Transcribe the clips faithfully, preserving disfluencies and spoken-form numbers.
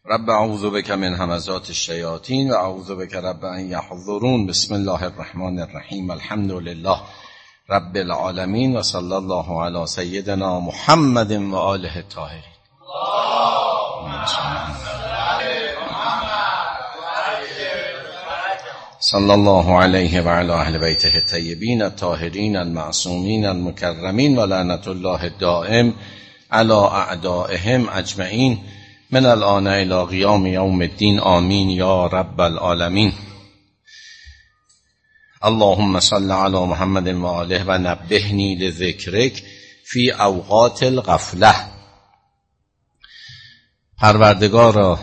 رب اعوذ بک من همزات الشیاطین و اعوذ بک رب ان یحضرون. بسم الله الرحمن الرحیم. الحمد لله رب العالمین و صلی الله علی سیدنا محمد و آله الطاهرین. صلی الله علیه و علی اهل بیته الطیبین الطاهرین المعصومین المکرمین و لعنت الله الدائم علی اعدائهم اجمعین من الان الی قیام یوم الدین. آمین یا رب العالمین. اللهم صل علی محمد و آله و نبهنی لذکرک فی اوقات الغفله. پروردگارا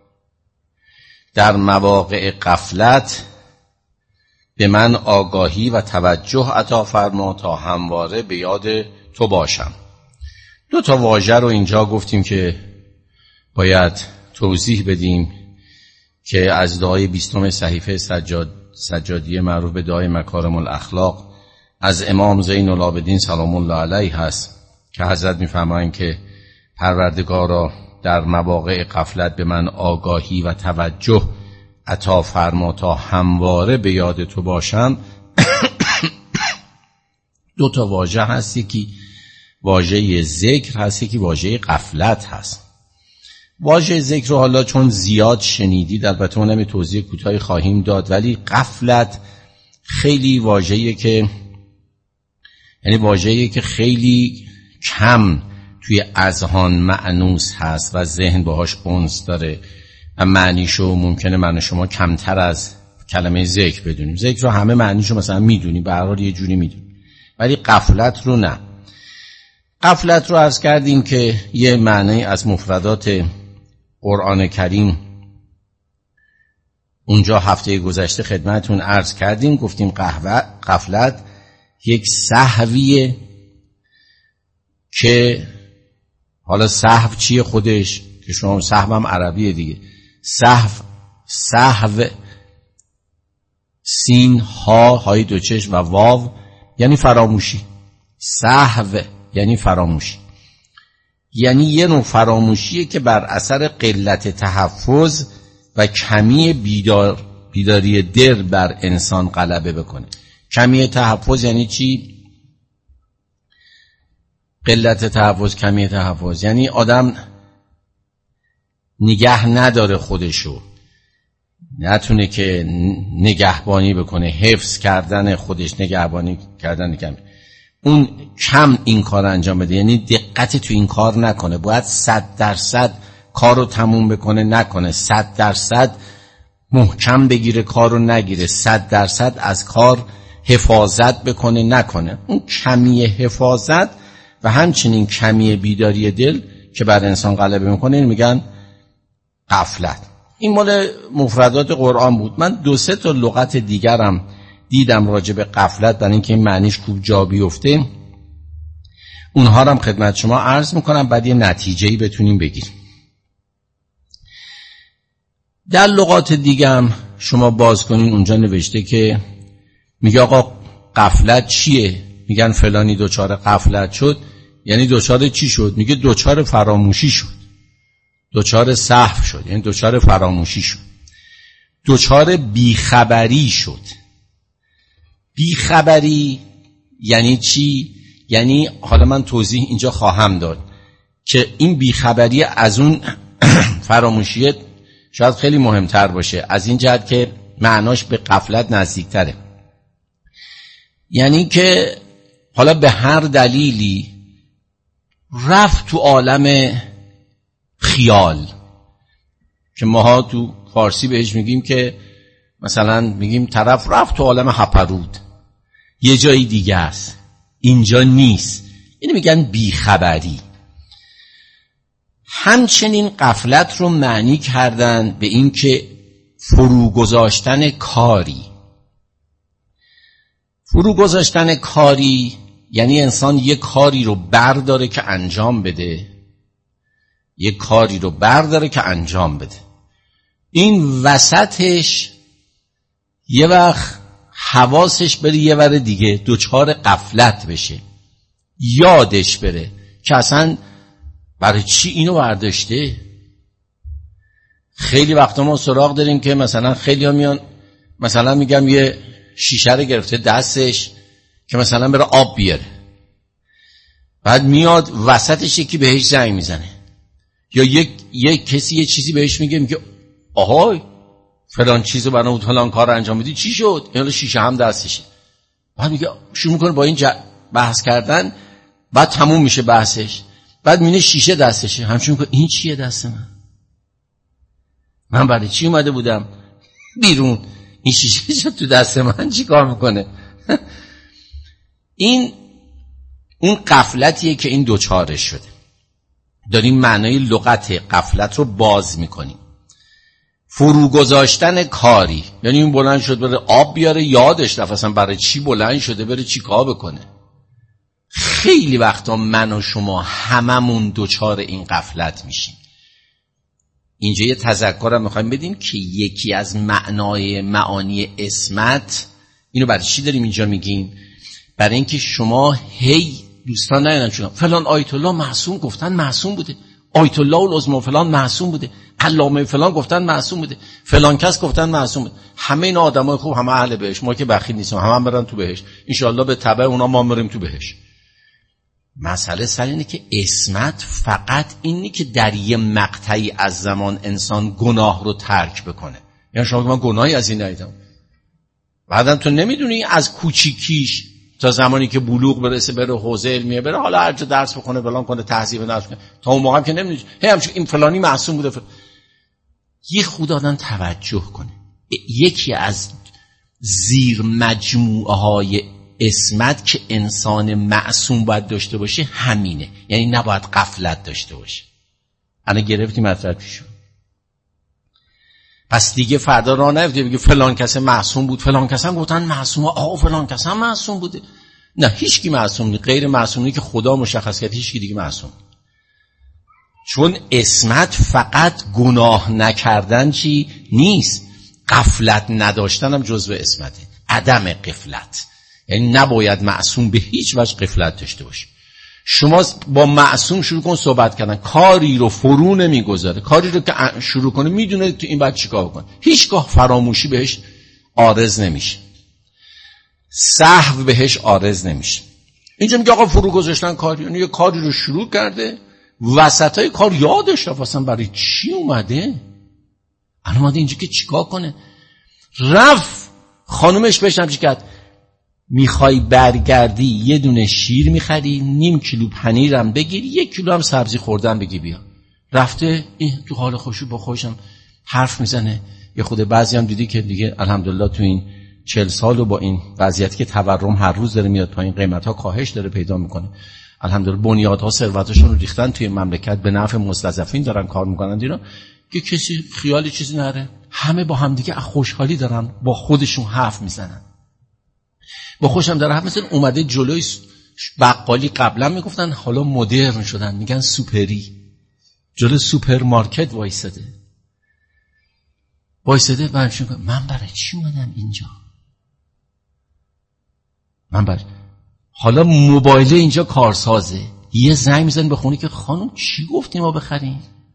در مواقع غفلت به من آگاهی و توجه عطا فرما تا همواره به یاد تو باشم. دو تا واژه رو اینجا گفتیم که باید توضیح بدیم که از دعای بیستم صحیفه سجاد سجادیه معروف به دعای مکارم الاخلاق از امام زین العابدین سلام الله علیه هست که حضرت می‌فرمایند که پروردگارا در مواقع غفلت به من آگاهی و توجه عطا فرما تا همواره به یاد تو باشم. دو تا واژه هست، یکی واژه ذکر هست، یکی واژه غفلت هست. واژه ذکر رو حالا چون زیاد شنیدید البته اونم توضیح کوتاهی خواهیم داد، ولی غفلت خیلی واژه‌ایه که یعنی واژه‌ایه که خیلی کم توی اذهان مأنوس هست و ذهن باهاش انس داره و معنیشو ممکنه من و شما کمتر از کلمه ذکر بدونیم. ذکر رو همه معنیشو مثلا میدونیم، به هر حال یه جوری میدونیم، ولی غفلت رو نه. غفلت رو عرض کردیم که یه معنی از مفردات قرآن کریم اونجا هفته گذشته خدمتون عرض کردیم. گفتیم غفلت یک سهویه که حالا سهو چیه خودش که شما سهو هم عربیه دیگه. سهو سهو سین ها های دو چشم و واو یعنی فراموشی. سهو یعنی فراموشی، یعنی یه نوع فراموشیه که بر اثر قلت تحفظ و کمی بیدار بیداری دل بر انسان غلبه بکنه. کمی تحفظ یعنی چی؟ قلت تحفظ، کمی تحفظ یعنی آدم نگه نداره خودشو، نتونه که نگهبانی بکنه، حفظ کردن خودش، نگهبانی کردن کمی اون کم این کار انجام بده، یعنی دقت تو این کار نکنه. باید صد درصد کار رو تموم بکنه نکنه، صد درصد محکم بگیره کار رو نگیره، صد درصد از کار حفاظت بکنه نکنه. اون کمی حفاظت و همچنین کمی بیداری دل که بر انسان غلبه میکنه این میگن غفلت. این مال مفردات قرآن بود. من دو سه تا لغت دیگرم دیدم راجع به غفلت برای اینکه این معنیش خوب جا بیفته، اونها رو هم خدمت شما عرض میکنم، بعد یه نتیجه‌ای بتونیم بگیریم. در لغات دیگه هم شما باز کنین اونجا نوشته که میگه آقا غفلت چیه؟ میگن فلانی دوچار غفلت شد، یعنی دوچار چی شد؟ میگه دوچار فراموشی شد، دوچار سهو شد، یعنی دوچار فراموشی شد، دوچار بیخبری شد. بیخبری یعنی چی؟ یعنی حالا من توضیح اینجا خواهم داد که این بیخبری از اون فراموشیت شاید خیلی مهمتر باشه، از این جهت که معناش به غفلت نزدیکتره. یعنی که حالا به هر دلیلی رفت تو عالم خیال که ماها تو فارسی بهش میگیم که مثلا میگیم طرف رفت تو عالم هپرود، یه جایی دیگه است، اینجا نیست، اینو میگن بیخبری. همچنین غفلت رو معنی کردن به این که فرو گذاشتن کاری. فرو گذاشتن کاری یعنی انسان یه کاری رو برداره که انجام بده، یه کاری رو برداره که انجام بده، این وسطش یه وقت حواسش بره یه ور دیگه، دوچار غفلت بشه، یادش بره که اصلا برای چی اینو برداشته، خیلی وقتا ما سراغ داریم که مثلا خیلی ها میان مثلا میگم یه شیشه رو گرفته دستش که مثلا بره آب بیاره، بعد میاد وسطش یکی بهش زنگ میزنه یا یک یک کسی یه چیزی بهش میگه، میگه آهای فلان چیزو برام فلان کار انجام بدی چی شد؟ یعنی شیشه هم دستشه. بعد میگه شروع میکنه با این بحث کردن، بعد تموم میشه بحثش، بعد میینه شیشه دستشه، همچون که این چیه دست من؟ من برای چی اومده بودم بیرون؟ این شیشه شد تو دست من چی کار میکنه؟ این اون غفلتیه که این دوچارش شده. داریم معنای لغت غفلت رو باز میکنیم. فرو گذاشتن کاری، یعنی این بلند شد بره آب بیاره، یادش رفت اصلا برای چی بلند شده بره چی کار بکنه. خیلی وقتا من و شما هممون دوچار این غفلت میشیم. اینجا یه تذکرم میخوایم بدیم که یکی از معنای معانی عصمت، اینو برای چی داریم اینجا میگیم؟ برای اینکه شما هی دوستان نیانن چون فلان آیت الله معصوم گفتن معصوم بوده، آیت الله العظمی فلان معصوم بوده، علامه فلان گفتن معصوم بوده، فلان کس گفتن معصوم بوده. همه این آدمای خوب همه اهل بهشت، ما که بخیل نیستیم، همه هم برن تو بهشت ان شاء الله، به تبع اونا ما میریم تو بهشت. مسئله سر اینه که عصمت فقط اینی که در یه مقطعی از زمان انسان گناه رو ترک بکنه. یعنی شما که من گناهی از این ندیدم، بعدم تو نمیدونی از کوچیکیش تا زمانی که بلوغ برسه بره حوزه علمیه، بره حالا هر جا درس بخونه فلان کنه تهذیب نفس کنه، تا اون موقع هم که نمیدونی هی همچون این فلانی معصوم بوده فلان. یه خود آدم توجه کنه، یکی از زیر مجموعه های عصمت که انسان معصوم باید داشته باشه همینه، یعنی نباید غفلت داشته باشه. الان گرفتیم مطلب پیشو، پس دیگه فردا راه نیفته بگه فلان کس معصوم بود، فلان کس هم گفتن معصومه، آقا فلان کس هم معصوم بوده. نه، هیچ کی معصوم نیست، غیر معصومی که خدا مشخص کرد، هیچ کی دیگه معصوم. چون عصمت فقط گناه نکردن چی نیست، غفلت نداشتن هم جزو عصمته، عدم غفلت. یعنی نباید معصوم به هیچ وجه غفلت داشته باشه. شما با معصوم شروع کن صحبت کردن، کاری رو فرو نمیگذاره، کاری رو که شروع کنه میدونه که این بعد چیکار کنه، هیچگاه فراموشی بهش عارض نمیشه، سهو بهش عارض نمیشه. اینجا میگه آقا فرو گذاشتن کاری، یعنی یه کاری رو شروع کرده وسطای کار یادش رفت اصلا برای چی اومده، الان اومده اینجا که چیکار کنه. رفت خانومش بهش همچی کرد، میخوای برگردی یه دونه شیر میخری، نیم کیلو پنیرم بگیر، یک کیلو هم سبزی خوردن بگی بیا. رفته این تو حال خوشی با خوشم حرف میزنه. یه خود بعضی هم دیدی که دیگه الحمدلله تو این چهل سال و با این وضعیتی که تورم هر روز داره میاد پایین، قیمت ها کاهش داره پیدا میکنه، الحمدلله بنیادها ثروتشون رو ریختن توی مملکت، به نفع مستضعفین دارن کار میکنن دینا، که کسی خیالی چیزی نره، همه با هم دیگه خوشحالی دارن با خودشون حرف میزنن. با خوشم داره حرف مثلا اومده جلوی بقالی، قبلا میگفتن حالا مدرن شدن میگن سوپری، جلوی سوپرمارکت وایساده وایساده برشون کنم من برای چی اومدم اینجا، من برای حالا موبایل اینجا کارسازه، یه زنگ میزنه به خونه که خانم چی گفتیم ما بخریم.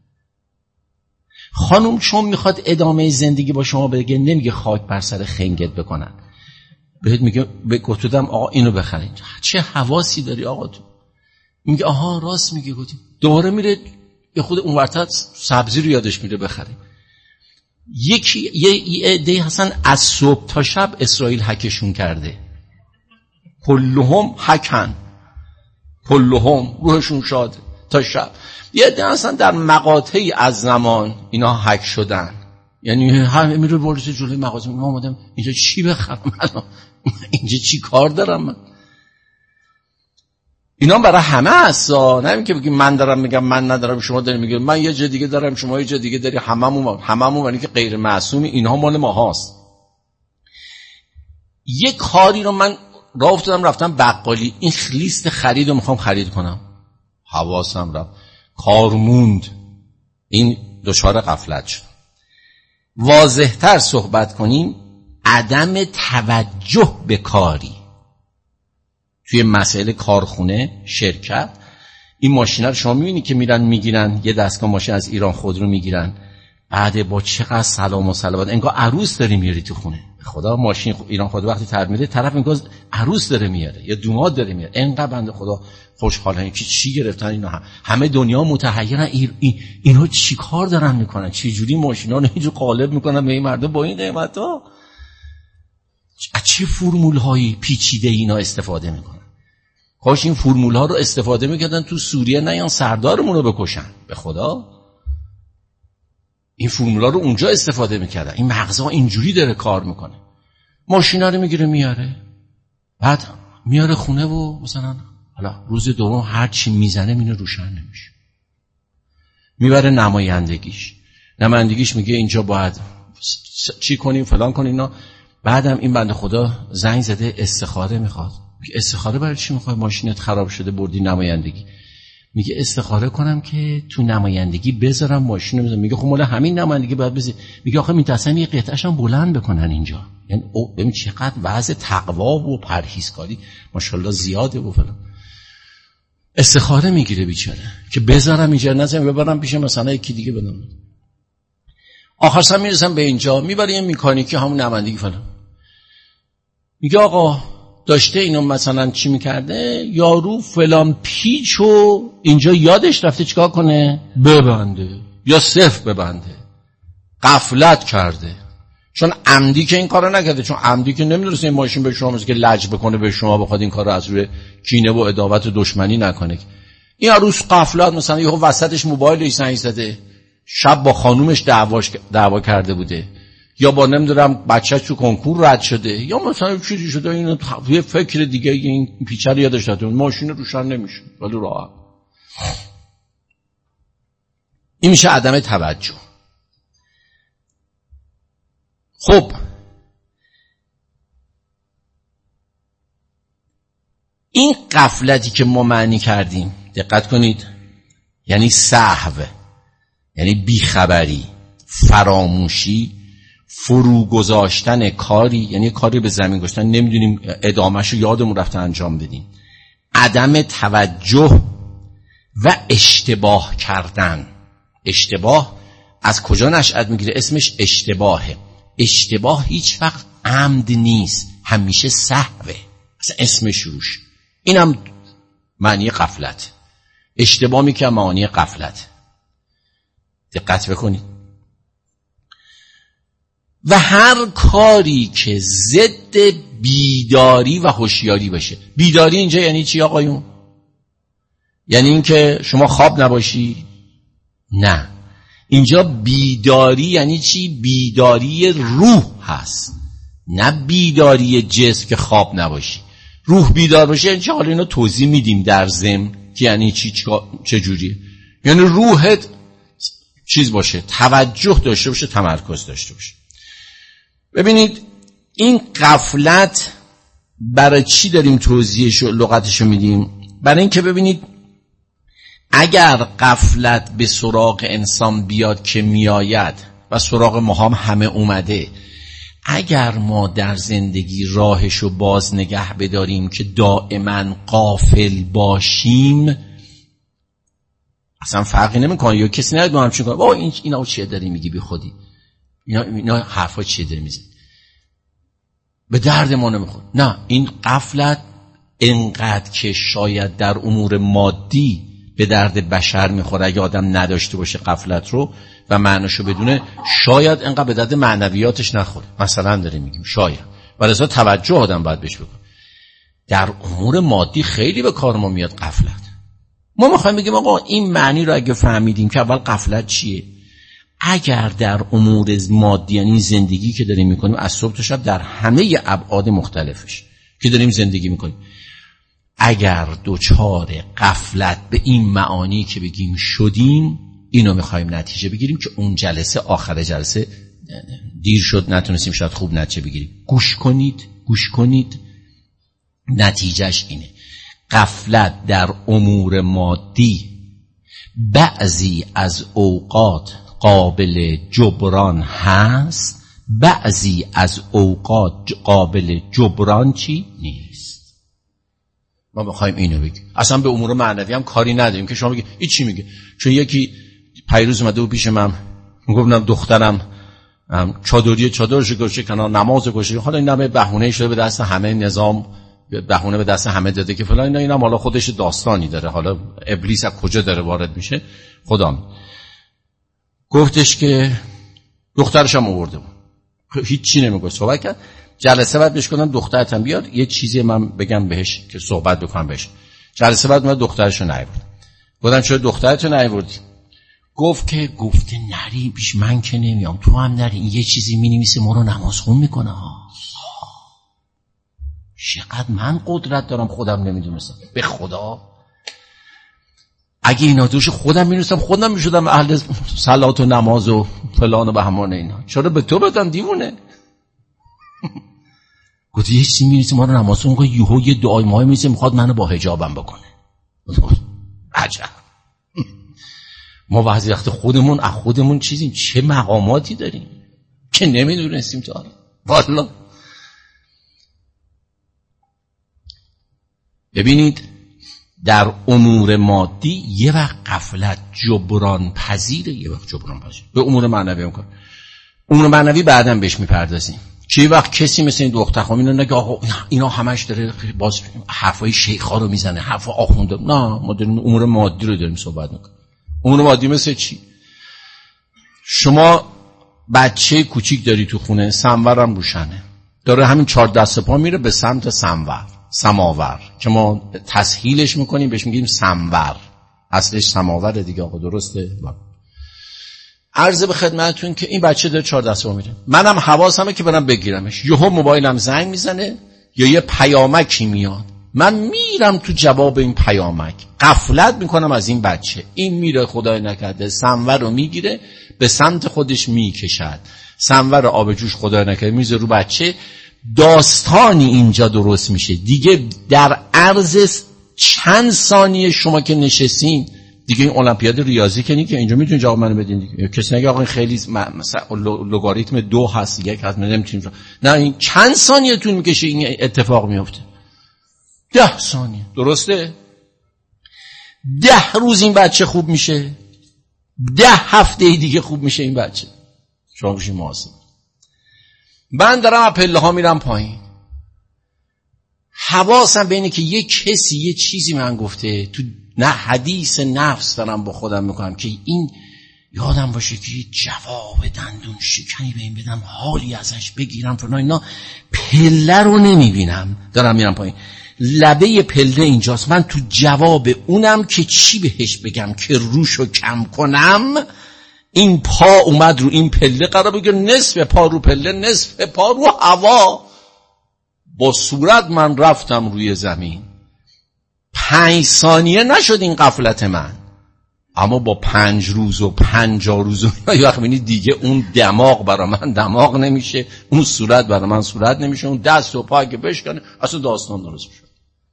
خانم چون میخواد ادامه زندگی با شما بگه، نمیگه خاک بر سر خنگت بکنن، بهت میگه به گفتم آقا اینو بخرید. چه حواسی داری آقا تو؟ میگه آها راست میگه، گفتم دوباره میره یه خود اونورتر سبزی رو یادش میره بخره. یکی یه عده هستن از صبح تا شب اسرائیل هکشون کرده، کلهم هکن، کلهم روحشون شاد تا شب. یه عده هستن در مقاطعی از زمان اینا هک شدن، یعنی همه میره ورزش جلوی مغازه، ما اومدم اینجا چی بخرم الان، اینجا چی کار دارم من. اینا برای همه هستا، نه اینکه بگیم من دارم میگم من ندارم شما داریم میگید من یه جا دیگه دارم شما یه جا دیگه داری، هممون هممون یعنی که غیر معصومی، اینها مال ما هاست. یه کاری رو من راه افتادم رفتم بقالی، این لیست خرید رو میخوام خرید کنم، حواسم رفت کار موند، این دچار غفلت شد. واضح‌تر صحبت کنیم، عدم توجه به کاری توی مسائل کارخونه، شرکت. این ماشینا رو شما میبینید که میرن میگیرن، یه دستگاه ماشین از ایران خودرو میگیرن، بعد با چقدر سلام و صلوات انگار عروس داری میاری تو خونه. خدا ماشین ایران خود وقتی ترمیم میده طرف انگار عروس داره میاره یا دوماد داره میاره. انقدر بنده خدا خوشحالن که چی گرفتن اینا، هم. همه دنیا متحیرن این این اینا چیکار دارن میکنن، چه جوری ماشینا رو اینجور قالب میکنن به این مردم با این قیمتا، از چه فرمول هایی پیچیده اینا استفاده میکنن. کاش این فرمول ها رو استفاده میکردن تو سوریه نیان سردارمون رو بکشن. به خدا این فرمولا رو اونجا استفاده میکردن. این مغزها اینجوری داره کار میکنه. ماشینا رو میگیره میاره، بعد میاره خونه و مثلا حالا روز دوم هر چی میزنه مینه روشن نمیشه. میبره نمایندگیش، نمایندگیش میگه اینجا باید چی کنیم فلان کنیم اینا. بعدم این بنده خدا زنگ زده استخاره میخواد. استخاره برای چی میخوای؟ ماشینت خراب شده بردی نمایندگی. میگه استخاره کنم که تو نمایندگی بذارم ماشین رو بذارم. میگه خب مولا همین نمایندگی باید بذاری. میگه آخه میترسن یه قطعه‌اش هم بلند بکنن اینجا. یعنی او ببین چقدر وضع تقوا و پرهیزکاری ماشاءالله زیاده و فلان. استخاره میگیره بیچاره که بذارم اینجا، نذارم ببرم پیش مثلا یکی دیگه بدم. آخرش میرسم به اینجا، میبره یه مکانیکی همون نمایندگی فلان. میگه آقا داشته اینو مثلا چی میکرده، یارو فلان پیچو اینجا یادش رفته چیکار کنه ببنده یا صرف ببنده، غفلت کرده. چون عمدی که این کارو نکرده، چون عمدی که نمیدونسته این ماشین به شما مثل که لج بکنه به شما بخواد این کارو از روی کینه و عداوت و دشمنی نکنه. این عروس غفلت مثلا یهو وسطش موبایلش زنگ زده، شب با خانومش دعواش دعوا کرده بوده، یا با نمیدونم بچه‌ش تو کنکور رد شده، یا مثلا چیزی شده، اینو یه فکر دیگه این پیچه رو یادش رفته، ماشین روشن نمیشه ولی راحت. این میشه عدم توجه. خب این غفلتی که ما معنی کردیم دقت کنید، یعنی سهو، یعنی بیخبری، فراموشی، فرو گذاشتن کاری، یعنی کاری به زمین گذاشتن نمیدونیم ادامهش رو یادمون رفته انجام بدیم. عدم توجه و اشتباه کردن. اشتباه از کجا نشأت میگیره؟ اسمش اشتباهه. اشتباه هیچ وقت عمد نیست، همیشه سهوه، اصلا اسمش روش. اینم معنی غفلت. اشتباه میکنه معنی غفلت. دقت بکنید. و هر کاری که ضد بیداری و هوشیاری باشه. بیداری اینجا یعنی چی آقایون؟ یعنی این که شما خواب نباشی؟ نه، اینجا بیداری یعنی چی؟ بیداری روح هست، نه بیداری جسم که خواب نباشی. روح بیدار باشه یعنی چی؟ حالا اینو توضیح میدیم در ضمن که یعنی چی، چه جوریه. یعنی روحت چیز باشه، توجه داشته باشه، تمرکز داشته باشه. ببینید این غفلت برای چی داریم توضیحش و لغتشو میدیم؟ برای این که ببینید اگر غفلت به سراغ انسان بیاد که میآید و سراغ ما هم همه اومده، اگر ما در زندگی راهشو باز نگه بداریم که دائما غافل باشیم، اصلا فرقی نمیکنه. یا کسی نگه هم چی کنه با این اینا چیه داری میگی بی خودی، اینا اینا حرفا چیه داری میزنی، به درد ما نمیخوره. نه، این غفلت انقدر که شاید در امور مادی به درد بشر میخوره اگه آدم نداشته باشه غفلت رو و معناشو بدونه، شاید انقدر به درد معنویاتش نخوره. مثلا داریم میگیم شاید، ولی از توجه آدم باید بهش بکنه. در امور مادی خیلی به کار ما میاد غفلت. ما میخوایم بگیم آقا این معنی رو اگه فهمیدیم که اول غفلت چیه، اگر در امور مادی یعنی زندگی که داریم میکنیم از صبح تا شب در همه ابعاد مختلفش که داریم زندگی میکنیم، اگر دوچار غفلت به این معانی که بگیم شدیم، اینو میخوایم نتیجه بگیریم که اون جلسه آخر جلسه دیر شد نتونستیم شاید خوب نتیجه بگیریم. گوش کنید گوش کنید نتیجهش اینه: غفلت در امور مادی بعضی از اوقات قابل جبران هست، بعضی از اوقات قابل جبران چی نیست. ما میخوایم اینو بگیم. اصلا به امور معنوی هم کاری نداریم که شما بگید این چی میگه. چون یکی پیروز اومده و پیش من میگفتم دخترم چادری چادرش گوشه کنار، نماز گوشه. حالا این همه بهونه شده به دست همه، نظام بهونه به دست همه داده که فلان اینا. اینم حالا خودش داستانی داره، حالا ابلیس از کجا داره وارد میشه خدا می. گفتش که دخترش هم آورده بود، هیچ چی نمیگه، صحبت کرد. جلسه بعد بهش گفتم دخترتم بیاد یه چیزی من بگم بهش که صحبت بکنم بهش. جلسه بعد من دخترشو نیاورد. گفتم چرا دخترتو نیاوردی؟ گفت که گفته نری پیش من که نمیام، تو هم نری، این یه چیزی مینویسه ما رو نماز خون میکنه ها. چقدر من قدرت دارم خودم نمیدونستم. به خدا اگه اینا دوش خودم مینویسم خودم میشدم اهل صلات و نماز و فلان و بهمان اینا. چرا به تو بدم دیوونه؟ گفت یه چیزی مینویسه ما رو نماز خون میکنه، یهو یه دعای ماه میسه میخواد منو با حجابم بکنه. عجب. ما بعضی وقت خودمون از خودمون چیزیم، چه مقاماتی داریم که نمیدونستیم تا حالا. والله ببینید در امور مادی یه وقت غفلت جبران پذیره، یه وقت جبران پذیره. به امور معنوی هم کن، امور معنوی بعداً بهش میپردازیم. چه وقت کسی مثل این دختر خانم اینا نگه آقا اینا همش داره باز حرفای شیخا رو میزنه، حرف آخونده. نه، ما داریم امور مادی رو داریم صحبت میکنیم. امور مادی مثل چی؟ شما بچه کوچیک داری تو خونه، سمورم روشنه، داره همین چهار دست پا میره به سمت سمور، سماور که ما تسهیلش میکنیم بهش میگیم سمور، اصلش سماوره دیگه آقا، درسته؟ عرض به خدمتتون که این بچه داره چهار دست پا میره، منم حواسمه که برم بگیرمش، یهو موبایلم زنگ میزنه یا یه پیامکی میاد، من میرم تو جواب این پیامک، غفلت میکنم از این بچه. این میره خدای نکرده سمور رو میگیره به سمت خودش میکشد، سمور آب جوش خدای نکرده میذاره رو بچه. داستانی اینجا درست میشه دیگه. در عرض چند ثانیه شما که نشستین دیگه، این المپیاد ریاضی که نیست که اینجا میتونید جواب منو بدین دیگه. کسی نگه آقا این خیلی مثلا لگاریتم دو هست دیگه که نمیتونیم، نه این چند ثانیه طول میکشه این اتفاق میفته. ده ثانیه، درسته؟ ده روز این بچه خوب میشه، ده هفته دیگه خوب میشه این بچه. شما بشین محاسب. من دارم از پله ها میرم پایین، حواسم به اینه که یه کسی یه چیزی من گفته، تو نه حدیث نفس دارم با خودم میکنم که این یادم باشه که یه جواب دندون شکنی به این بدم، حالی ازش بگیرم فلان اینا. پله رو نمیبینم، دارم میرم پایین، لبه پله اینجاست، من تو جواب اونم که چی بهش بگم که روشو کم کنم. این پا اومد رو این پله، قرار بگیر نصف پا رو پله، نصف پا رو هوا. با صورت من رفتم روی زمین. پنج ثانیه نشد این غفلت من، اما با پنج روز و پنجاه روز و یه وقت بینید دیگه اون دماغ برا من دماغ نمیشه، اون صورت برا من صورت نمیشه، اون دست و پا که بشکنه اصلا داستان درست میشه.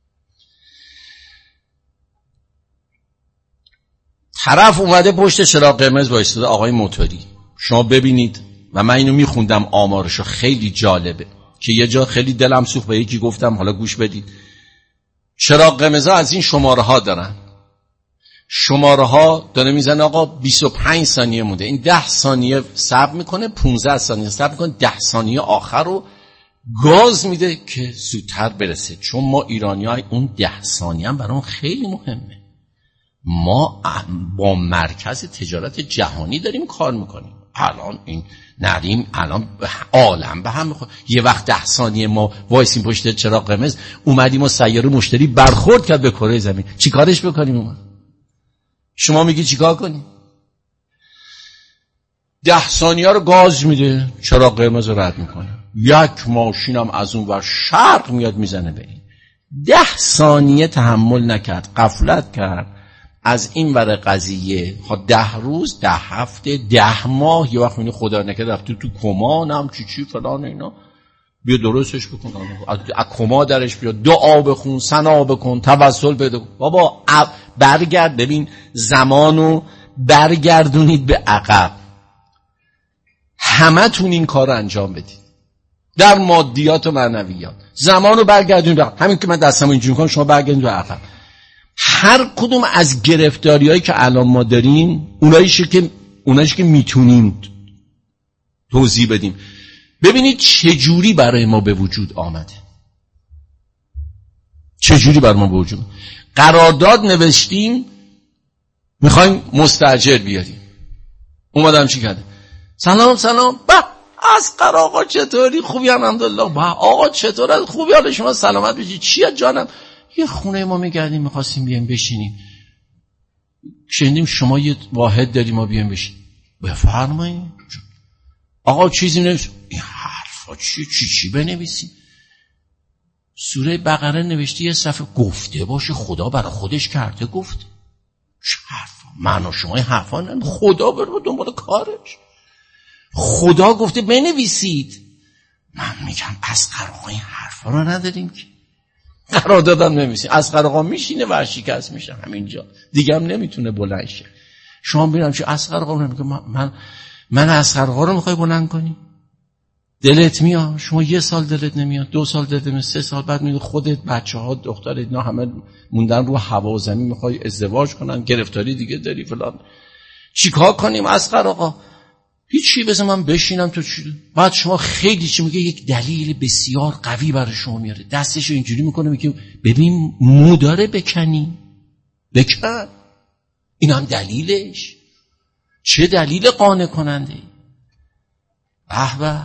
طرف اومده پشت چراغ قرمز وایساده، آقای موتوری. شما ببینید، و من اینو میخوندم آمارشو، خیلی جالبه که یه جا خیلی دلم سوخت، به یکی گفتم حالا گوش بدید. چراغ قرمزها از این شماره ها دارن، شماره ها داره میزنه آقا بیست و پنج ثانیه مونده، این ده ثانیه صبر میکنه، پانزده ثانیه صبر میکنه، ده ثانیه آخر رو گاز میده که زودتر برسه. چون ما ایرانی‌ها اون ده ثانیه هم برام خیلی مهمه. ما با مرکز تجارت جهانی داریم کار میکنیم، الان این نریم الان عالم به هم میخوره. یه وقت ده ثانیه ما وایسیم پشت چراغ قرمز، اومدیم و سیاره مشتری برخورد کرد به کره زمین، چی کارش بکنیم؟ اومد شما میگی چی کار کنیم؟ ده ثانیه رو گاز میده، چراغ قرمز رو رد میکنه، یک ماشینم از اون ور شرق میاد میزنه به این. ده ثانیه تحمل نکرد، غفلت کرد از این ور قضیه. ها ده روز، ده هفته، ده ماه، یه وقت میگه خدا نکرد رفته تو کما، نم چی چی فلان اینا، بیا درستش بکن، از کما درش بیا، دعا بخون، ثنا بکن، توسل پیدا کن. بابا برگرد، ببین زمانو برگردونید به عقب. همه تون این کار رو انجام بدید در مادیات و معنویات. زمانو برگردونید به عقب. همین که من دستمو اینجوری میکنم، شما برگردید به عقب. هر کدوم از گرفتاریایی که الان ما داریم، اوناییشه که اوناش که میتونیم توضیح بدیم. ببینید چجوری برای ما به وجود آمده، چجوری برای ما به وجود. قرارداد نوشتیم میخوایم مستاجر بیاریم، اومدم چی کرده؟ سلام سلام، با اسقر آقا چطوری؟ خوبی؟ الحمدلله. با آقا چطور؟ خوبی؟ حال شما سلامت باشی. چیه جانم؟ یه خونه ما میگردیم میخواستیم بیایم بشینیم، شنیدیم شما یه واحد داری ما بیایم بشین. بفرمایید آقا. چیزی نوشت؟ این حرفا چی چی چی بنویسیم؟ سوره بقره نوشتی یه صفحه، گفته باشه خدا برای خودش کرده گفت. چه حرفا؟ من و شما این حرفا نه، خدا بره دنبال کارش. خدا گفته بنویسید. من میگم اسقر آقا این حرفا رو نداریم که. قرار دادن نمیسیم. اسقر آقا میشینه ورشکست میشه همینجا دیگه هم نمیتونه بلند شه. شما ببینم چه اسقر آقا میگه من من اسقر آقا رو میخوای بلند کنی؟ دلت میاد؟ شما یه سال دلت نمیاد، دو سال دلت نمیاد، سه سال بعد میگه خودت بچه‌ها دخترت اینا همه موندن رو هوا و زمین میخوای ازدواج کنن، گرفتاری دیگه داری فلان. چیکار کنیم اسقر آقا؟ هیچی، بذار من بشینم تو چی. بعد شما خیلی چی میگه، یک دلیل بسیار قوی برای شما میاره، دستشو اینجوری میکنه میگه ببین مو داره بکنی بکن. این هم دلیلش. چه دلیل قانع کننده؟ به به.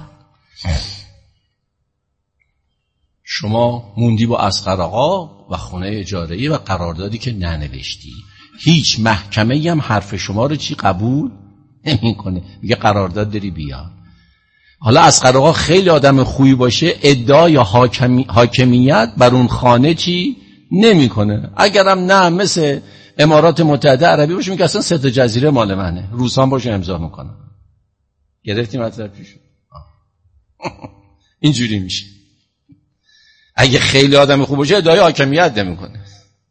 شما موندی با اسقر آقا و خونه اجاره‌ای و قراردادی که ننوشتی. هیچ محکمه‌ای هم حرف شما رو چی قبول نمی‌کنه، میگه قرارداد داری بیا. حالا اسقر آقا خیلی آدم خوبی باشه، ادعا یا حاکمی، حاکمیت بر اون خانه چی نمی‌کنه. اگرم نه مثل امارات متحده عربی باشه میگه اصلا سه تا جزیره مال منه، روسان باشه امضا میکنه. گرفتی مطلب پیش؟ اینجوری میشه. اگه خیلی آدم خوب باشه ادعای حاکمیت نمیکنه.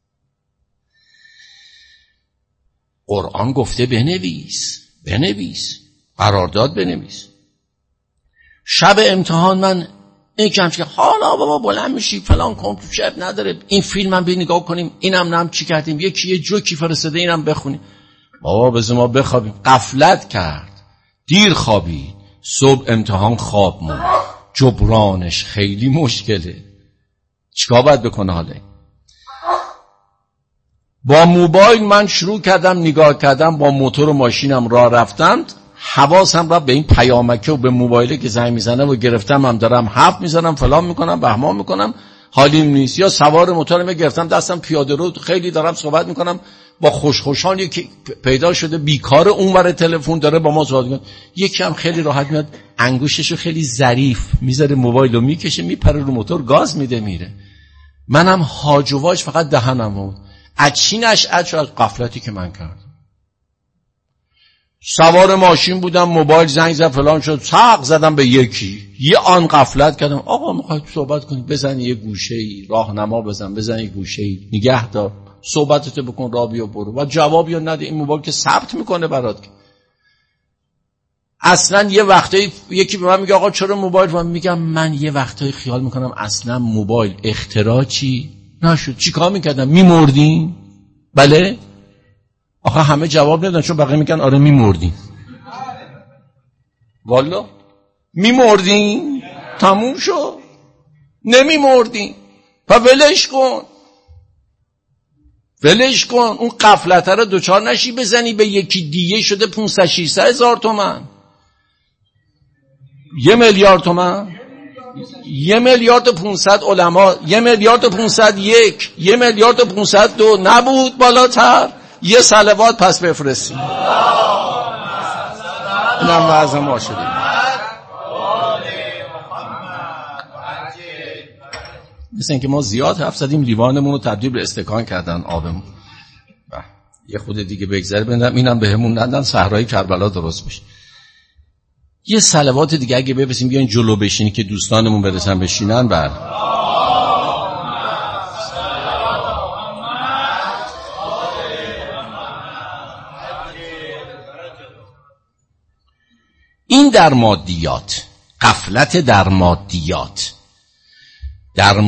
قرآن گفته بنویس، بنویس، قرارداد بنویس. شب امتحان من یکم که حالا بابا بلند میشی فلان کن، تو شب نداره این فیلم هم بیا نگاه کنیم، اینم نم چی کردیم، یکی یه جوکی فرستاده اینم بخونیم. بابا بذار ما بخوابیم. غفلت کرد، دیر خوابید، صبح امتحان خواب موند، جبرانش خیلی مشکله. چیکار باید بکنه حالا؟ با موبایل من شروع کردم نگاه کردم، با موتور و ماشینم راه رفتم، حواسم را به این پیامکه و به موبایله که زنگ میزنه و گرفتم، هم دارم حرف میزنم فلان میکنم بهمان میکنم، حالیم نیست. یا سوار موتورم گرفتم دستم پیاده رو خیلی دارم صحبت میکنم با خوشخوشان، یکی پیدا شده بیکار اونور تلفن داره با ما صحبت میکنه، یکی هم خیلی راحت میاد انگوششو خیلی ظریف میذاره موبایلو میکشه میپره رو موتور گاز میده میره. منم هاج و واج فقط دهنم بود. اچین اشعج از غفلتی که من کردم. سوار ماشین بودم، موبایل زنگ زد فلان شد، ساق زدم به یکی، یه آن غفلت کردم. آقا میخوای صحبت کنی بزن یه گوشه‌ای، راهنما بزن بزن یه گوشه‌ای، نگه دار صحبتتو بکن راه بیا برو. و جوابی نده، این موبایل که ثبت میکنه برات. اصلا یه وقتایی یکی به من میگه آقا چرا موبایل؟ من میگم من یه وقتایی خیال میکنم اصلا موبایل اختراع چی نشد. چی کار میکردم؟ میمردیم؟ بله؟ آخه همه جواب ندادن چون بقیه میگن آره میمردیم. والا میمردیم؟ تموم شد. نمیمردیم پا ولش کن، ولش کن. اون غفلت رو دوچار نشی بزنی به یکی دیگه شده پونصد ششصد هزار تومن، یه میلیارد تومن، یه میلیارد و پونصد علما، یه میلیارد و پونصد یک، یه میلیارد و پونصد دو، نبود بالاتر. یه صلوات پس بفرستیم. اینم وضع ما شدیم. مثل اینکه ما زیاد حرف زدیم، لیوانمون رو تبدیل به استکان کردن آبمون. یه خود دیگه بگذره بندم اینم بهمون ندن صحرای کربلا درست بشه. یه صلوات دیگه اگه بپسیم بیاین جلو بشینی که دوستانمون برسن بشینن. بر این در مادیات، غفلت در مادیات. در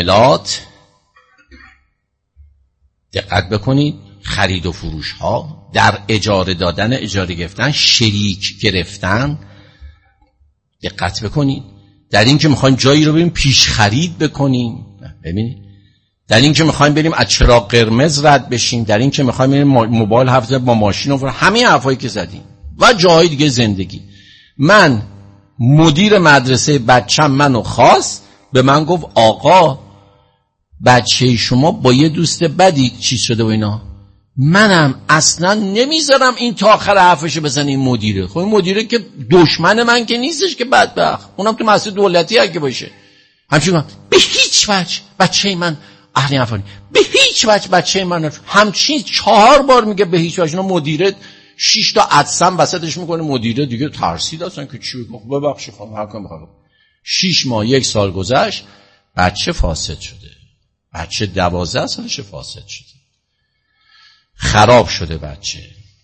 معاملات دقت بکنید، خرید و فروش ها در اجاره دادن، اجاره گرفتن، شریک گرفتن. دقت بکنید. در این که میخوایم جایی رو بریم پیش خرید بکنیم، ببینید، در این که میخوایم بریم از چراغ قرمز رد بشیم، در این که میخوایم بریم موبایل حفظ با ماشین و همه حرفایی که زدیم و جاهای دیگه زندگی. من مدیر مدرسه بچم منو خواست، به من گفت آقا بچه شما با یه دوست بدی چی شده و اینا. منم اصلا نمیذارم این تا آخر حرفشو بزنه این مدیره. خب این مدیره که دشمن من که نیستش که بدبخت، اونم تو مسئول دولتی اگه باشه. همچنین به هیچ وجه بچه من اهلی افانی، به هیچ وجه بچه من، همچین چهار بار میگه به هیچ وجه. مدیره شش تا عدسم وسطش میکنه، مدیره دیگه ترسید اصلا که چی بگم. ببخشید خانم هر کاری بخوام. شش ماه یک سال گذشت، بچه فاسد شده. بچه دوازده سالشه فاسد شده، خراب شده بچه.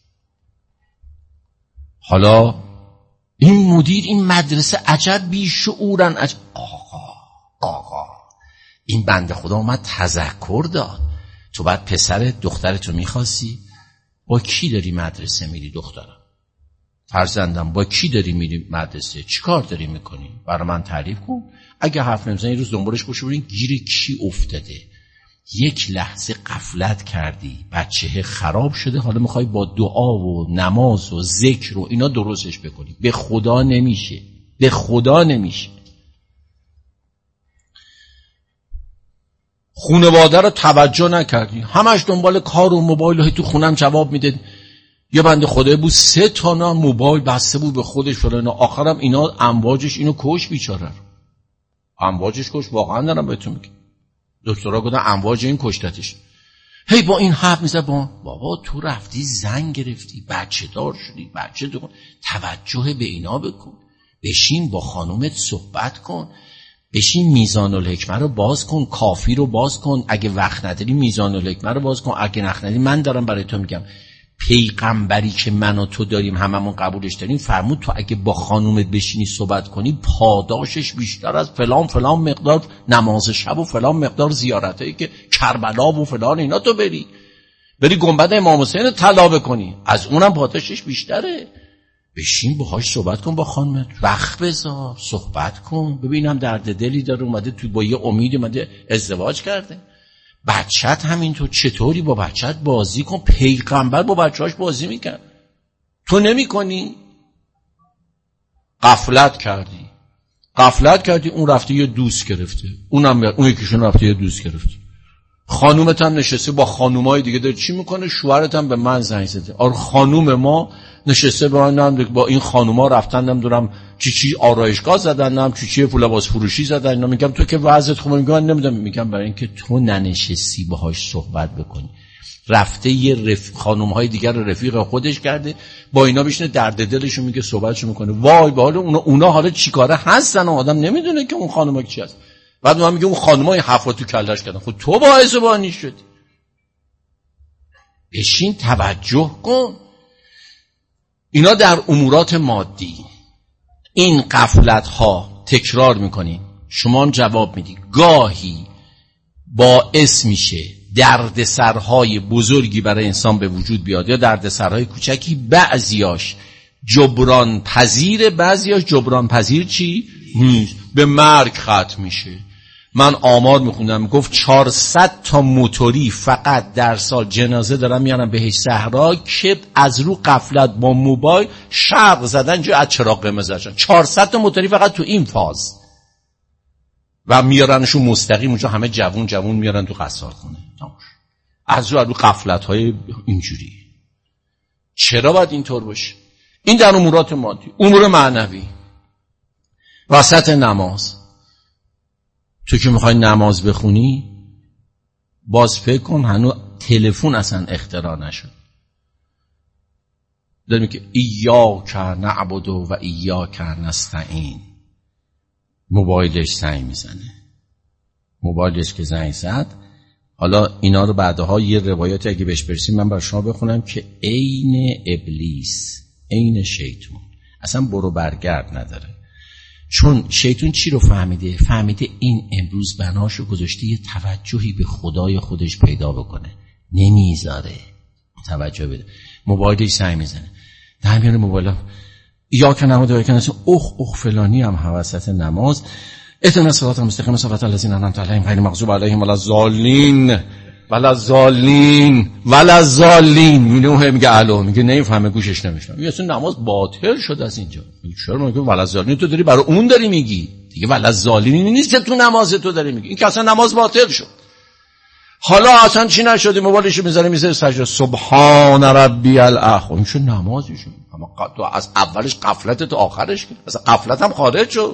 حالا این مدیر این مدرسه عجب بیشعورن. عجب آقا آقا این بنده خدا اومد تذکر داد. تو بعد پسر دخترتو میخواستی؟ با کی داری مدرسه میری دخترم؟ فرزندم با کی داری میری مدرسه؟ چی کار داری میکنی؟ برای من تعریف کن. اگه حرف نمیزنی یه روز دنبالش باشو برین گیر کی افتاده. یک لحظه غفلت کردی، بچه خراب شده، حالا میخوای با دعا و نماز و ذکر و اینا درستش بکنی. به خدا نمیشه، به خدا نمیشه. خانواده رو توجه نکردی، همش دنبال کار و موبایل و تو خونم جواب میده. یه بنده خدای بود سه تا نه موبایل بسته بود به خودش فلان، آخرم اینا امواجش اینو کش بیچاره. امواجش کش، واقعا دارم بهتون میگم. دکترها گفتن امواج این کشتتش. هی با این حرف میزد با بابا تو رفتی زن گرفتی، بچه دار شدی، بچه دار. توجه به اینا بکن. بشین با خانومت صحبت کن. بشین میزان الحکمه رو باز کن، کافی رو باز کن. اگه وقت نداری میزان الحکمه رو باز کن. اگه وقت نداری، من دارم برای تو میگم، پیغمبری که من و تو داریم هممون قبولش داریم فرمود تو اگه با خانومت بشینی صحبت کنی پاداشش بیشتر از فلان فلان مقدار نماز شب و فلان مقدار زیارتایی که کربلا و فلان اینا تو بری بری گنبد امام حسین رو طلا بکنی، از اونم پاداشش بیشتره. بشین باهاش صحبت کن با خانومت، وقت بذار صحبت کن، ببینم درد دلی داره، اومده تو با یه امید اومده ازدواج کرده. بچت همینطور، چطوری با بچت بازی کن. پیغمبر با بچه‌هاش بازی میکرد، تو نمی کنی. غفلت کردی غفلت کردی اون رفته یه دوست گرفته، اونم اون یکیشون رفته یه دوست گرفته. خانومت هم نشسته با خانومای دیگه داره چی میکنه. شوهرت هم به من زنگ زده، آره خانوم ما نشسته با من با این خانوما رفتن نمیدونم چی چی آرایشگاه زدن، نم چی چی پول لباس فروشی زدن. اینا میگم تو که وضعیت خوبه. میگم نمیدونم. میگم برای اینکه تو ننشستی باهاش صحبت بکنی. رفته یه رف... خانومهای دیگر رو رفیق خودش کرده، با اینا بشینه درد دلشو میگه، صحبتشو میکنه. وای به حال اونا اونا حالا چیکاره هستن و آدم نمیدونه که اون خانوما چی هست. بعد من میگم اون خانومای حرفا تو کلهش کردن. خب تو باعث بانی شدی. بشین توجه کن. اینا در امورات مادی. این غفلت ها تکرار میکنین، شما هم جواب میدی، گاهی باعث میشه دردسرهای بزرگی برای انسان به وجود بیاد یا دردسرهای کوچکی. بعضیاش جبران پذیره، بعضیاش جبران پذیر چی نیست، به مرگ ختم میشه. من آمار میخوندم گفت چهارصد تا موتوری فقط در سال جنازه دارن میارن بهش صحرا که از رو غفلت با موبایل شرق زدن جو از چراغ قرمز شدن. چهارصد تا موتوری فقط تو این فاز و میارنشون مستقیم اونجا، همه جوون جوون میارن تو قصارخونه از رو از رو غفلت های اینجوری. چرا باید اینطور باشه؟ این در امورات مادی. امور معنوی، وسط نماز تو که میخوای نماز بخونی باز فکر کن هنوز تلفن اصلا اختراع نشد. داریم که ایاک نعبد و ایاک نستعین. موبایلش زنگ میزنه. موبایلش که زنگ زد، حالا اینا رو بعدها یه روایاتی اگه بهش برسیم من برای شما بخونم که عین ابلیس، عین شیطان، اصلا برو برگرد نداره. چون شیطان چی رو فهمیده؟ فهمیده این امروز بناشو گذاشته یه توجهی به خدای خودش پیدا بکنه، نمیذاره توجه بده. موبایلش زنگ میزنه، در میاره موبایل، یا که نماز یا که نسیم، اخ اخ فلانی هم حواسط نماز، اهدنا الصراط المستقیم صراط الذین انعمت علیهم غیر المغضوب علیهم ولا الضالین ولا الضالین ولا الضالین. میگه میگه الو، میگه نمیفهمه، گوشش نمیشنوه، میگه اصلا نماز باطل شد از اینجا. میگه چرا؟ میگه ولا الضالین تو داری برای اون داری میگی دیگه، ولا الضالین نیست که تو نماز تو داری میگی، این که اصلا نماز باطل شد. حالا اصلا چی نشدی، موبایلشو میذاره میذاره سجده، سبحان ربی الاعلی، این شو نمازیشون. اما تو از اولش غفلت تا آخرش که اصلا غفلت هم خارج شد.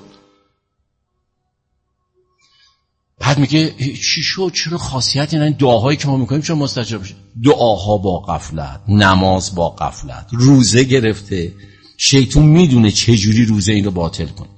بعد میگه چی شد، چرا خاصیتی نه دعاهایی که ما میکنیم چرا مستجاب میشه؟ دعاها با غفلت، نماز با غفلت، روزه گرفته، شیطان میدونه چه جوری روزه اینو باطل کنه.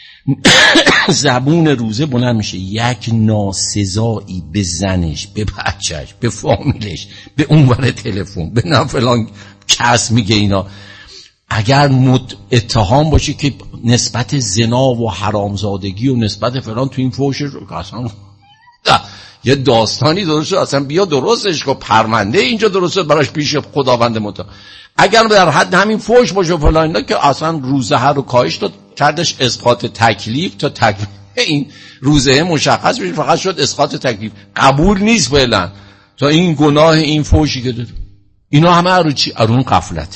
زبون روزه بلند میشه، یک ناسزایی به زنش، به بچهش، به فامیلش، به اونور تلفن، به نه فلان کس میگه اینا. اگر اتهام باشه که نسبت زنا و حرامزادگی و نسبت فلان تو این فوش رو اصلا یه داستانی درست شد، اصلا بیا درستش کن، پرونده اینجا درست شد براش پیش خداوند متعال. اگر در حد همین فوش باشه فلان اینا که اصلا روزه هر رو کاهش داد، کردش اسقاط تکلیف تا تکلیف این روزه مشخص بشه، فقط شد اسقاط تکلیف، قبول نیست فعلا تا این گناه این فوشی که داره. اینا همه رو چی؟ ارون غفلته.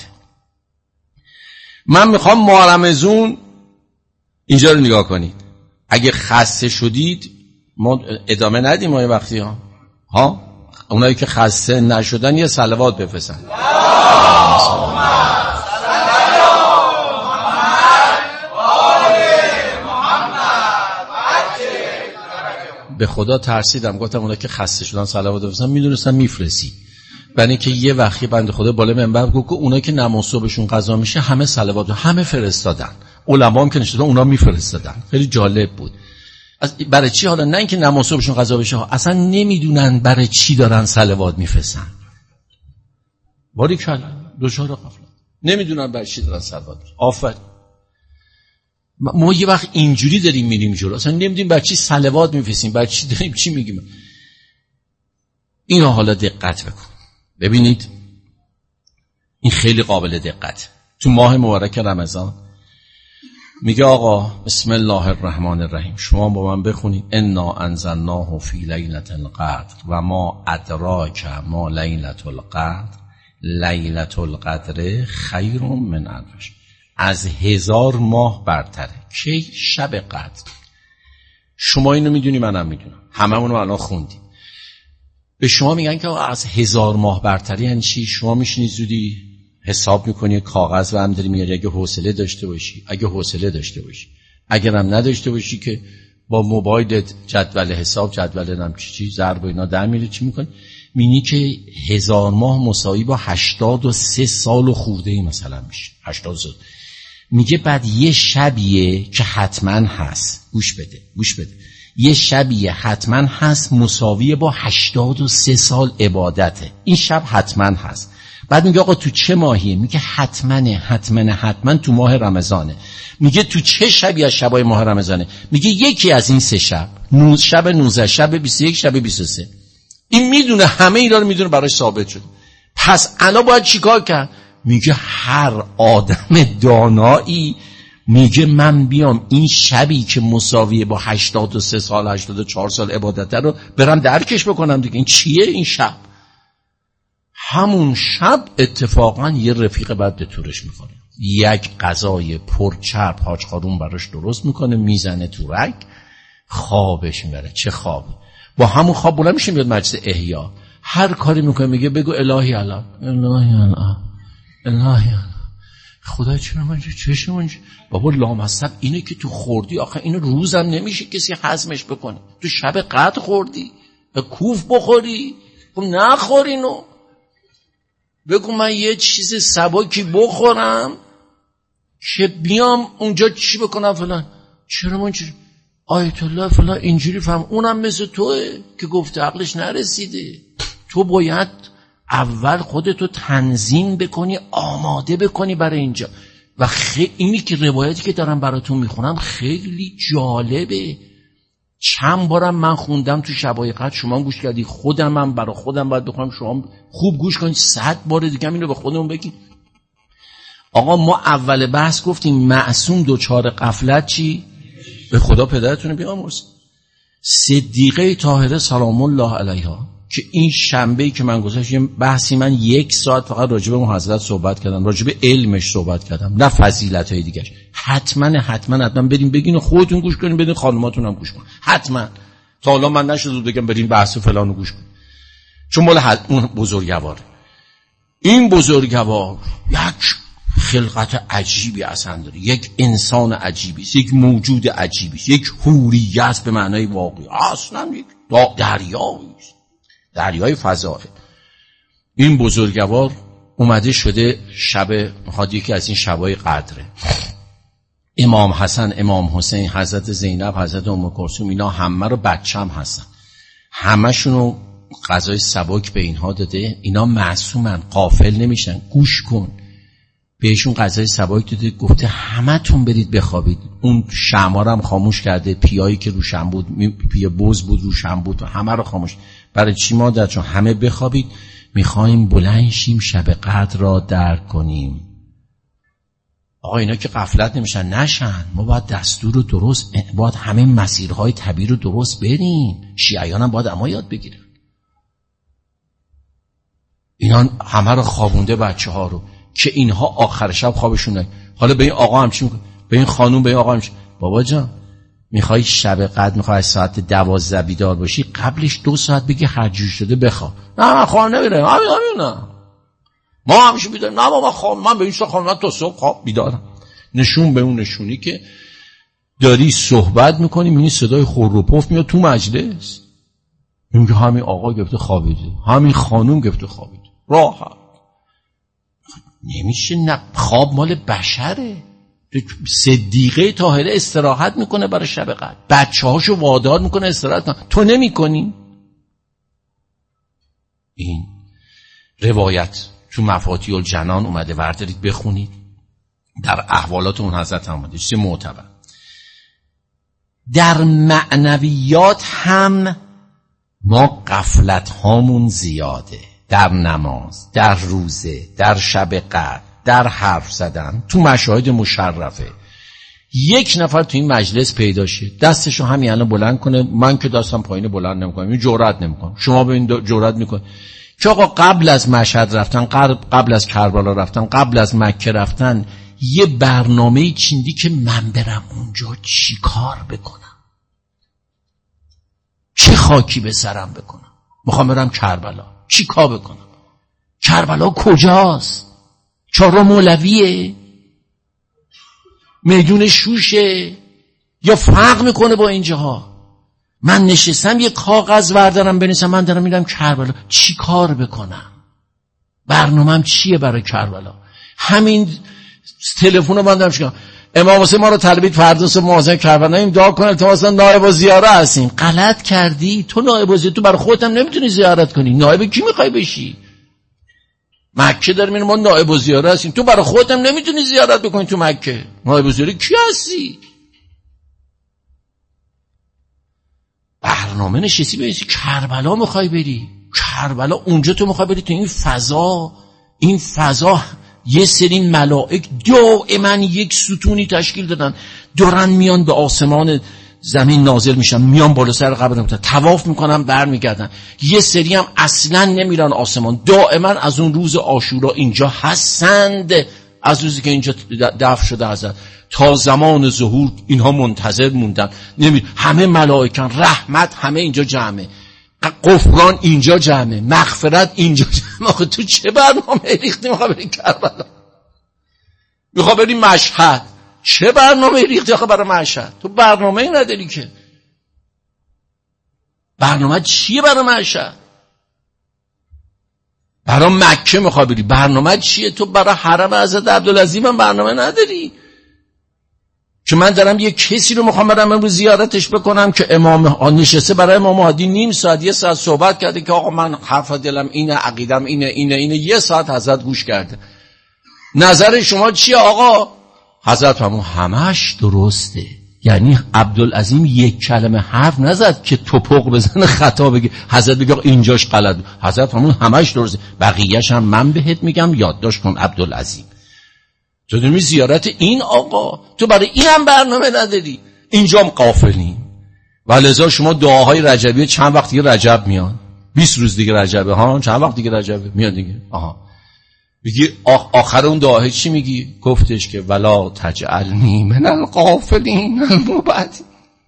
من میخوام ماه رمضان اینجا رو نگاه کنید. اگه خسته شدید ما ادامه ندیم ما وقتی ها ها اونایی که خسته نشدن یه صلوات بفرستن. به خدا ترسیدم، گفتم اونایی که خسته شدن صلوات بفرستن، میدونستم میفرستی. برای اینکه یه وقتی بنده خدا بالا منبر گفت که اونایی که نماز صبحشون قضا میشه همه صلوات همه فرستادن، علما هم که نشدن اونا میفرستادن. خیلی جالب بود. از برای چی؟ حالا نه اینکه نماز صبحشون قضا بشه، اصلا نمیدونن برای چی دارن صلوات میفرستن. باریکلا دچار غفلت، نمیدونن برای چی دارن صلوات. آفرین. ما یه وقت اینجوری داریم میریم جلو، اصلا نمیدونیم برای چی صلوات میفرستیم، برای چی داریم چی میگیم. اینا حالا دقت بکن ببینید، این خیلی قابل دقت. تو ماه مبارک رمضان میگه آقا بسم الله الرحمن الرحیم، شما با من بخونید انا انزلناه فی لیلة القدر و ما ادراک ما لیلة القدر لیلة القدر خیر من الف شهر، از هزار ماه برتره. کی؟ شب قدر. شما اینو میدونی، منم میدونم، هممون رو الان خوندیم. به شما میگن که از هزار ماه برتری یعنی چی؟ شما میشینی زودی حساب میکنی، کاغذ و هم داری میاری، اگه حوصله داشته باشی، اگه حوصله داشته باشی، اگر هم نداشته باشی که با موبایلت جدول حساب، جدول نم چی چی ضرب و اینا در میره، چی میکنی؟ مینی که هزار ماه مساوی با هشتاد و سه سال و خورده ای مثلا میشه. هشتاد و سه. میگه بعد یه شبیه که حتما هست، گوش بده گوش بده یه شبیه حتما هست مساویه با هشتاد و سه سال عبادته. این شب حتما هست. بعد میگه آقا تو چه ماهیه؟ میگه حتماً حتماً حتماً تو ماه رمضانه. میگه تو چه شبی از شبای ماه رمضانه؟ میگه یکی از این سه شب، نوز شب نوزده، شب بیست و یک، شب بیست و سه. این میدونه، همه اینا رو میدونه، براش ثابت شد. پس الان باید چیکار کرد؟ میگه هر آدم دانایی میگه من بیام این شبی که مساویه با هشتاد و سه سال هشتاد و چهار سال عبادت رو برم درکش بکنم دیگه. این چیه این شب؟ همون شب اتفاقا یه رفیق بد به تورش میکنه، یک غذای پرچرب حاج خارون براش درست میکنه، میزنه تو رگ، خوابش میبره. چه خوابی؟ با همون خواب بلند میشه میاد مجلس احیا، هر کاری میکنه میگه بگو الهی الا الهی الا الهی الا خدا چرا من چشم من بابا لامصب اینه که تو خوردی، آخه اینو روزم نمیشه کسی هضمش بکنه، تو شب قدر خوردی کوف بخوری، خب نخور اینو، بگو من یه چیز سبکی بخورم که بیام اونجا چی بکنم فلان. چرا من چرا آیت الله فلان اینجوری فهم؟ اونم مثل توه که گفته عقلش نرسیده. تو باید اول خودتو تنظیم بکنی، آماده بکنی برای اینجا. و خیلی اینی که روایتی که دارم براتون میخونم خیلی جالبه. چند بارم من خوندم تو شبای قدر، شما گوش کردی، خودم من برای خودم باید بخوام، شما خوب گوش کنید، صد بار دیگه اینو به خودمون بگید. آقا ما اول بحث گفتیم معصوم دوچار غفلت چی؟ به خدا پدرتون بیامرز. صدیقه طاهره سلام الله علیها که این شنبه‌ای که من گذاشتم بحثی من یک ساعت فقط راجع به حضرت صحبت کردم، راجع به علمش صحبت کردم، نه فضیلت‌های دیگه‌اش. حتما حتما حتما بریم بگین و خودتون گوش کنین، بدین خانماتون هم گوش کنن. حتما تا حالا من نشد بگم بریم بحث فلانو گوش کنین، چون مال اون بزرگواره. این بزرگوار یک خلقت عجیبی اصلا داره، یک انسان عجیبی است، یک موجود عجیبی است، یک حوریه است به معنای واقعی، اصلا یک دریایی است، دریای فضائه. این بزرگوار اومده شده شب، میخواد یکی از این شبای قدره، امام حسن، امام حسین، حضرت زینب، حضرت ام کلثوم، اینا همه رو بچه‌م هستن، همشونو غذای سبک به اینها داده، اینا معصومن، غافل نمیشن. گوش کن، بهشون غذای سبک داده، گفته همه تون برید بخوابید. اون شمع هم خاموش کرده، پیایی که روشن بود، پی بز بود روشن بود، همه رو خاموش. برای چی مادر؟ چون همه بخوابید، میخوایم بلند شیم شب قدر را درک کنیم. آقا اینا که غفلت نمیشن، نشن. ما باید دستور رو درست، باید همه مسیرهای طبیعی رو درست بریم. شیعیان هم باید اما یاد بگیرن. اینا همه رو خوابونده بچه ها رو که اینها آخر شب خوابشون نه. حالا به این آقا هم چی میکنه؟ به این خانوم، به این آقا هم چی؟ بابا جان میخوای شب قدر، میخوای ساعت دوازده بیدار باشی، قبلش دو ساعت بگی هر جور شده بخواب. نه من خواب نمیرم، همین همین نه، ما همیشه بیدار، نه بابا خواب، من به این صبح خواب، تا صبح خواب بیدارم. نشون به اون نشونی که داری صحبت میکنی، میبینی صدای خور و پف میاد تو مجلس، میگه همین آقا گفته خوابیده، همین خانوم گفته خوابیده، راحت. نمیشه، نه، خواب مال بشره. صدیقه طاهره استراحت میکنه برای شب قدر، بچه هاشو وادار میکنه استراحت کنه، تو نمی کنی. این روایت تو مفاتیح الجنان اومده، وردارید بخونید، در احوالات اون حضرت اومده، چیز معتبر. در معنویات هم ما غفلت هامون زیاده، در نماز، در روزه، در شب قدر، در حرف زدن، تو مشاهد مشرفه. یک نفر تو این مجلس پیدا شه دستشو همین الان بلند کنه، من که دستم پایین بلند نمیکنم، این جرئت نمیکنم، شما به این جرئت میکنید که آقا قبل از مشهد رفتن، قبل از کربلا رفتن، قبل از مکه رفتن، یه برنامه چیندی که من برم اونجا چی کار بکنم، چه خاکی به سرم بکنم، میخوام برم کربلا، چی کار بکنم؟ کربلا کجاست؟ چهارراه مولویه؟ میدون شوشه؟ یا فرق میکنه با اینجاها؟ من نشستم یه کاغذ بردارم بنویسم من دارم میرم کربلا، چی کار بکنم؟ برنامه‌ام چیه برای کربلا؟ همین تلفن رو من دارم چیکار؟ امام حسین ما رو طلبید فردا صبح موازن کربلا این دعا کنه التماسا نایب و زیاره هستیم. غلط کردی. تو نایب و زیاره، تو برای خودت هم نمیتونی زیارت کنی. نایب کی میخوای بشی؟ مکه داریم این ما نایب و زیاره هستیم، تو برای خودت هم نمیتونی زیارت بکنی تو مکه. نایب و زیاره کی هستی؟ برنامه نشستی ببینی کربلا میخوای بری، کربلا اونجا تو میخوای بری، تو این فضا، این فضا یه سری ملائک دائما یک ستونی تشکیل دادن، دارن میان به آسمان زمین نازل میشن، میان بالا سر قبر میتن، طواف میکنن برمیگردن. یه سری هم اصلا نمیرن آسمان، دائما از اون روز عاشورا اینجا هستند، از روزی که اینجا دفن شده حضرت تا زمان ظهور اینها منتظر موندن. نمی همه ملائکان، رحمت همه اینجا جمعه، غفران اینجا جمعه، مغفرت اینجا جمعه. آخه تو چه برنامه ریختی میخوای بری کربلا؟ میخوای بری مشهد، چه برنامه ریختی آخه برای مشهد؟ تو برنامه ای نداری که. برنامه چیه برای مشهد؟ برای مکه میخوای بری، برنامه چیه؟ تو برای حرم حضرت عبدالعظیم هم برنامه نداری که من دارم یه کسی رو میخوام برم امروز زیارتش بکنم که امام نشسته برای امام هادی نیم ساعت یه ساعت صحبت کرده که آقا من حرف دلم اینه، عقیدم اینه اینه اینه، یه ساعت حضرت گوش کرده. نظر شما چیه آقا؟ حضرت فرمود همش درسته، یعنی عبدالعظیم یک کلمه حرف نزد که توپق بزنه خطا بگه، حضرت بگه اینجاش غلط، حضرت همون همش درسته، بقیه‌اش هم من بهت میگم یادداشت کن عبدالعظیم. تو داری زیارت این آقا، تو برای این هم برنامه نداری، اینجام غافلیم. ولذا شما دعاهای رجبیه چند وقت دیگه رجب میاد، بیست روز دیگه رجبه ها، چند وقت دیگه رجبه میاد دیگه. آها میگی آخر اون دعای چی میگی؟ گفتش که ولا تجعلنی من الغافلین المبعدین.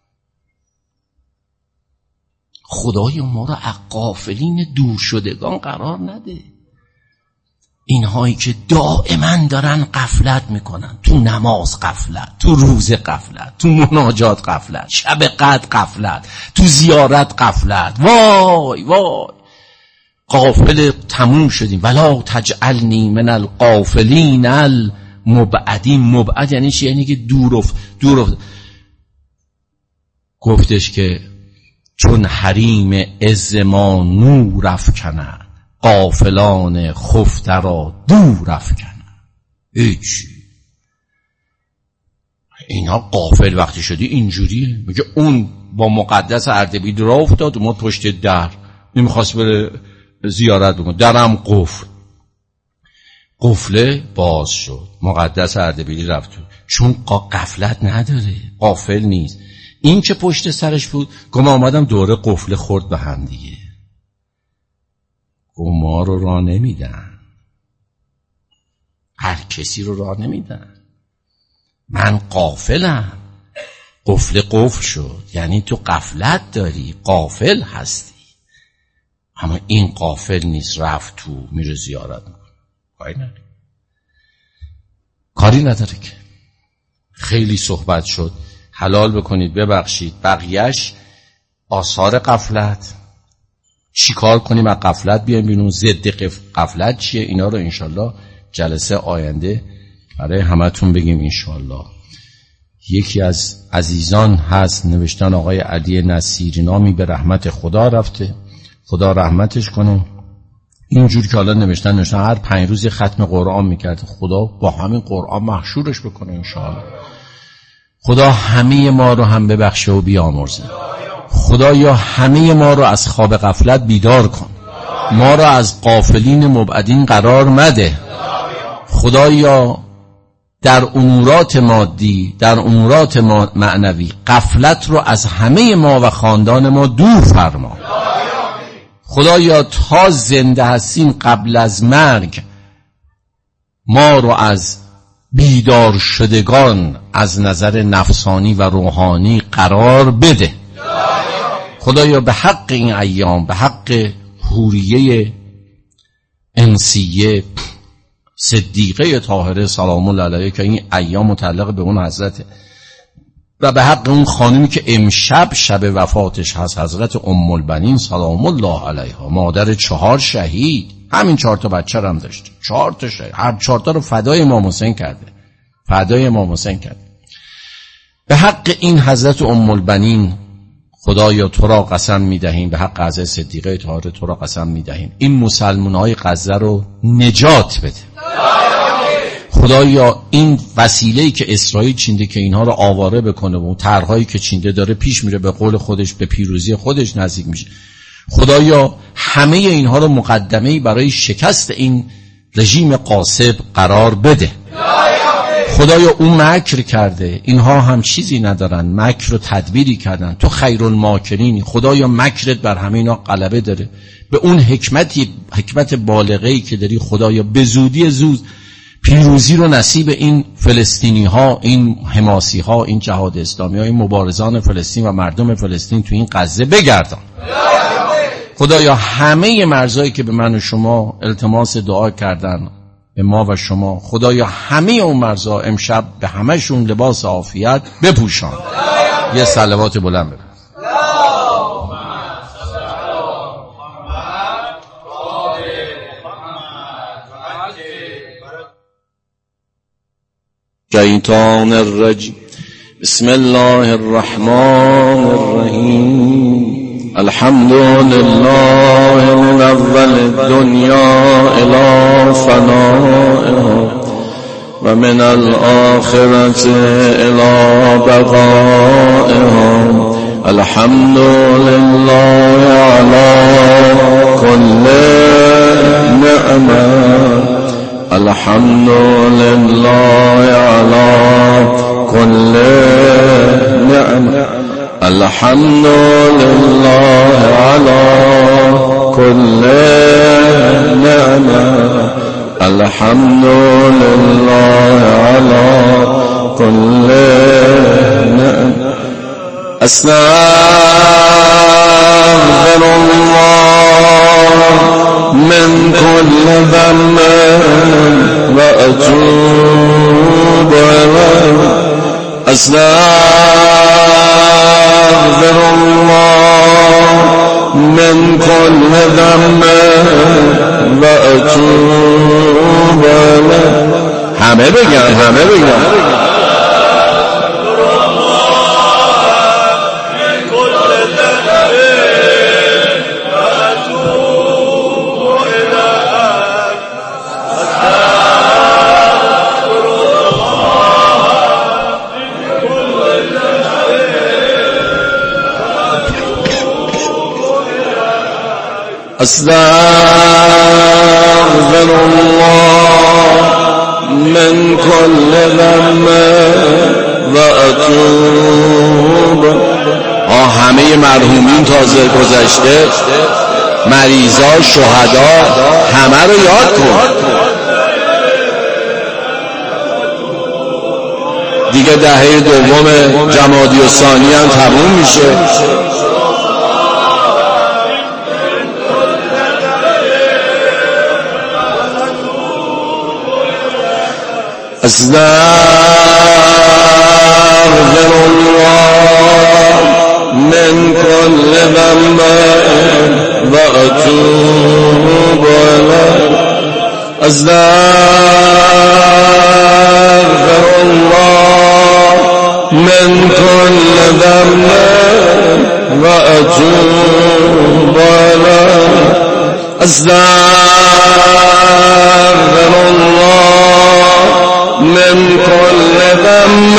خدای ما را از غافلین دور شدگان قرار نده. اینهایی که دائما دارن غفلت میکنن، تو نماز غفلت، تو روزه غفلت، تو مناجات غفلت، شب قدر غفلت، تو زیارت غفلت، وای وای غافل تموم شدیم. ولا تجعلنی من الغافلین المبعدین. مبعد یعنی چی؟ یعنی که دور افت دور افت. گفتش که چون حریم عز ما نور افکنند، غافلان خفته را دور افکنند. هیچ اینا غافل وقتی شدی اینجوریه. میگه اون با مقدس اردبیل راه افتاد، ما پشت در نمیخواست بره زیارت بکن، درم قفل، قفله باز شد، مقدس اردبیلی رفت تو، چون غفلت نداره، غافل نیست. این که پشت سرش بود گفت من آمدم دوره قفله خورد به هم دیگه. گفت ما رو راه نمیدن، هر کسی رو راه نمیدن، من غافلم. قفله قفل شد یعنی تو غفلت داری، غافل هستی. اما این غافل نیست، رفت تو میره زیارت میکنه، کاری نداره، کاری نداره که. خیلی صحبت شد، حلال بکنید ببخشید، بقیهش آثار غفلت. چی کار کنیم از غفلت بیایم بیرون، ضد غفلت چیه، اینا رو انشالله جلسه آینده برای همتون بگیم انشالله. یکی از عزیزان هست نوشتن آقای علی نصیری نامی به رحمت خدا رفته، خدا رحمتش کنه. اینجور که حالا نوشتن نوشتن هر پنج روز ختم قرآن میکرد، خدا با همین قرآن محشورش بکنه انشاءالله. خدا همه ما رو هم ببخشه و بیامرزه. خدا یا همه ما رو از خواب غفلت بیدار کن، ما رو از غافلین مبعدین قرار مده. خدا یا در امورات مادی، در امورات معنوی غفلت رو از همه ما و خاندان ما دور فرما. خدایا تا زنده هستیم قبل از مرگ ما رو از بیدار شدگان از نظر نفسانی و روحانی قرار بده. خدایا به حق این ایام، به حق حوریه انسیه صدیقه طاهره سلام الله علیها که این ایام متعلق به اون حضرته، و به حق اون خانمی که امشب شب وفاتش هست، حضرت ام البنین سلام الله علیها، مادر چهار شهید، همین چهار تا بچه هم داشت، چهار تا شهید، هر چهار تا رو فدای امام حسین کرده، فدای امام حسین کرده. به حق این حضرت ام البنین خدایا تو را قسم میدهیم، به حق حضرت صدیقه طاهره تو را قسم میدهیم این مسلمان‌های غزه رو نجات بده. خدایا این وسیله‌ای که اسرائیل چینده که اینها رو آواره بکنه و طرح‌هایی که چینده داره پیش میره، به قول خودش به پیروزی خودش نزدیک میشه. خدایا همه اینها رو مقدمه‌ای برای شکست این رژیم غاصب قرار بده. خدایا اون مکر کرده، اینها هم چیزی ندارن، مکر رو تدبیری کردن، تو خیرالماکرینی. خدایا مکرت بر همه اینا غلبه داره، به اون حکمتی، حکمت بالغه‌ای که داری خدایا به زودی زود پیروزی رو نصیب این فلسطینی ها، این حماسی ها، این جهاد اسلامی ها، این مبارزان فلسطین و مردم فلسطین تو این غزه بگردان. خدایا همه مرزایی که به من و شما التماس دعا کردن، به ما و شما، خدایا همه اون مرزا امشب به همهشون لباس عافیت بپوشان. یه صلوات بلند بگو. شیطان الرجیم. بسم الله الرحمن الرحیم. الحمد لله من اول الدنیا الى فنائها و من الآخرة الى بقائها الحمد لله على كل نعمة الحمد لله على كل نعمة الحمد لله على كل نعمة الحمد لله على كل نعمة أستغفر الله من كل ذنب وأتوب إليه أستغفر الله من كل ذنب وأتوب إليه همه بگن همه بگن أستغفر الله من كل ذنب وأتوب. آه همه مرحومین تازه گذشته، مریضا، شهدا، همه رو یاد کن. دیگه دهه دوم جمادی الثانی هم تموم میشه. أستغفر الله من كل ذنب وأتوب إليه أستغفر الله من كل ذنب وأتوب إليه أستغفر الله من كل ذنب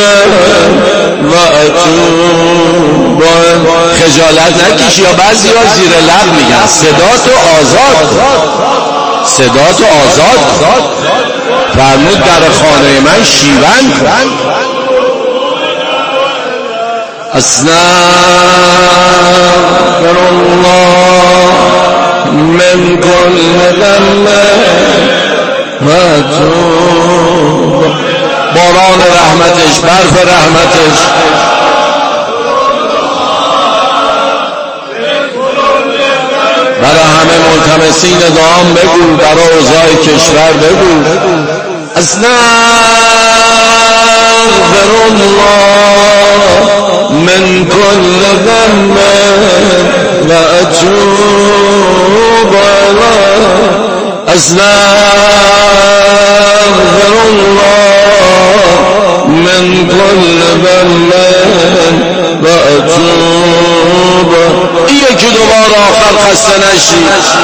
وأتوب. خجالت نکشی، یا بعضی ها زیر لب میگن صداتو آزاد صداتو آزاد فرمود در خانه من شیون کن. أستغفر الله من كل ذنب وأتوب. باران رحمتش، برف رحمتش برای همه ملتمسین دعام بگو، برای اوضاع کشور بگو. أستغفر الله من كل ذنب وأتوب إليه أستغفر الله من كل ذنب وأتوب. یکی دوباره آخر خسته نشی.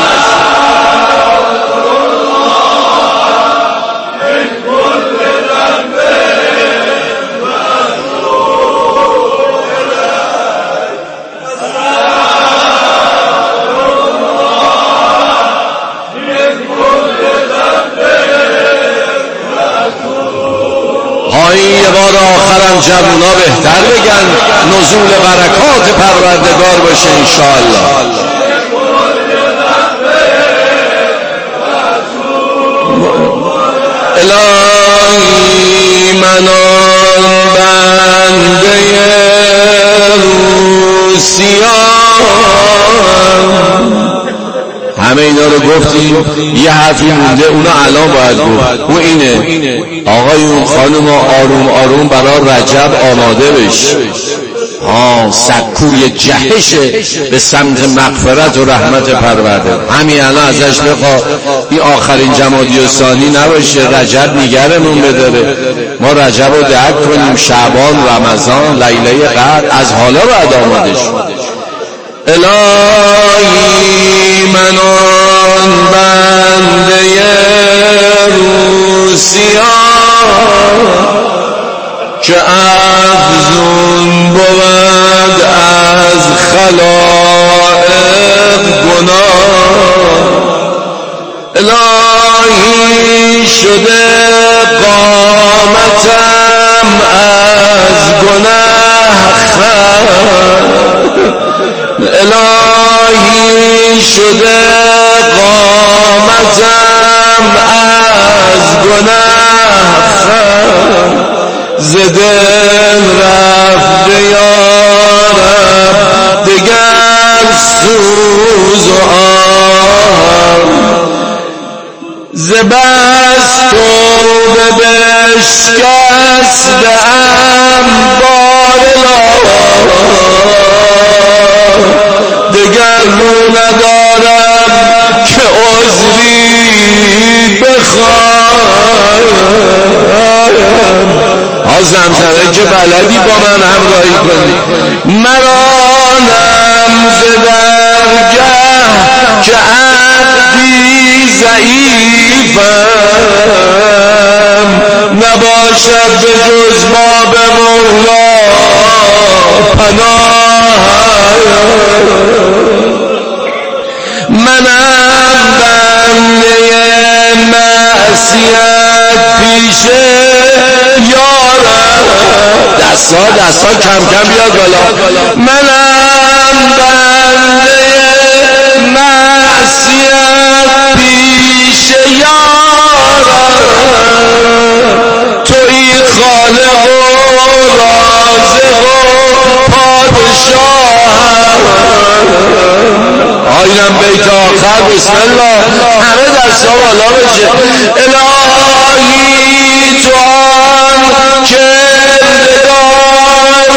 یه بار آخرم جوونا بهتر بگن نزول برکات پروردگار باشه انشاءالله. الهی من آن بنده روسیان. همه اینا رو گفتیم، یه حرفی مونده، اونو الان باید گفت. او اینه آقایون خانم آروم آروم برای رجب آماده بش. آه سکوی جهشه به سمت مغفرت و رحمت پروردگار. همین الان ازش بخوا این آخرین جمادی الثانی نباشه، رجب نگرمون بداره. ما رجب رو درک کنیم، شعبان، رمضان، لیله قدر از حالا باید آماده شد. الهی من آن بنده روسیان که افزون بود از الهی شده قامتم از گناه ز دل رفته یارم دگر سوز و آه ز بس توبه بشکسته‌ام بار دگر رو ندارم که عذری بخواهم. ها زمزمه که بلدی با من همراهی کنی. مرانم ز درگه که عبدی ضعیفم نباشد به جز باب مولا پناهم. منم بنده معصیت پیش یارم. دستا دستا کم کم بیاد بالا. منم بنده معصیت پیش یارم توی خالق و رازق و پادشاهم. آینم بیت آخر بسم الله همه دستا بالا بشه. الهی تو آن کردگار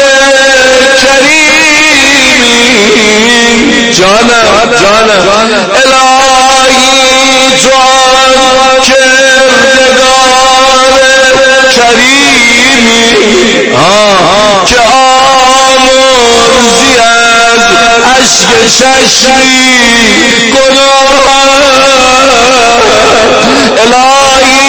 کریمی جانم جانم الهی تو آن کردگار کریمی که آمرزی از عشق چشمی گناه الهی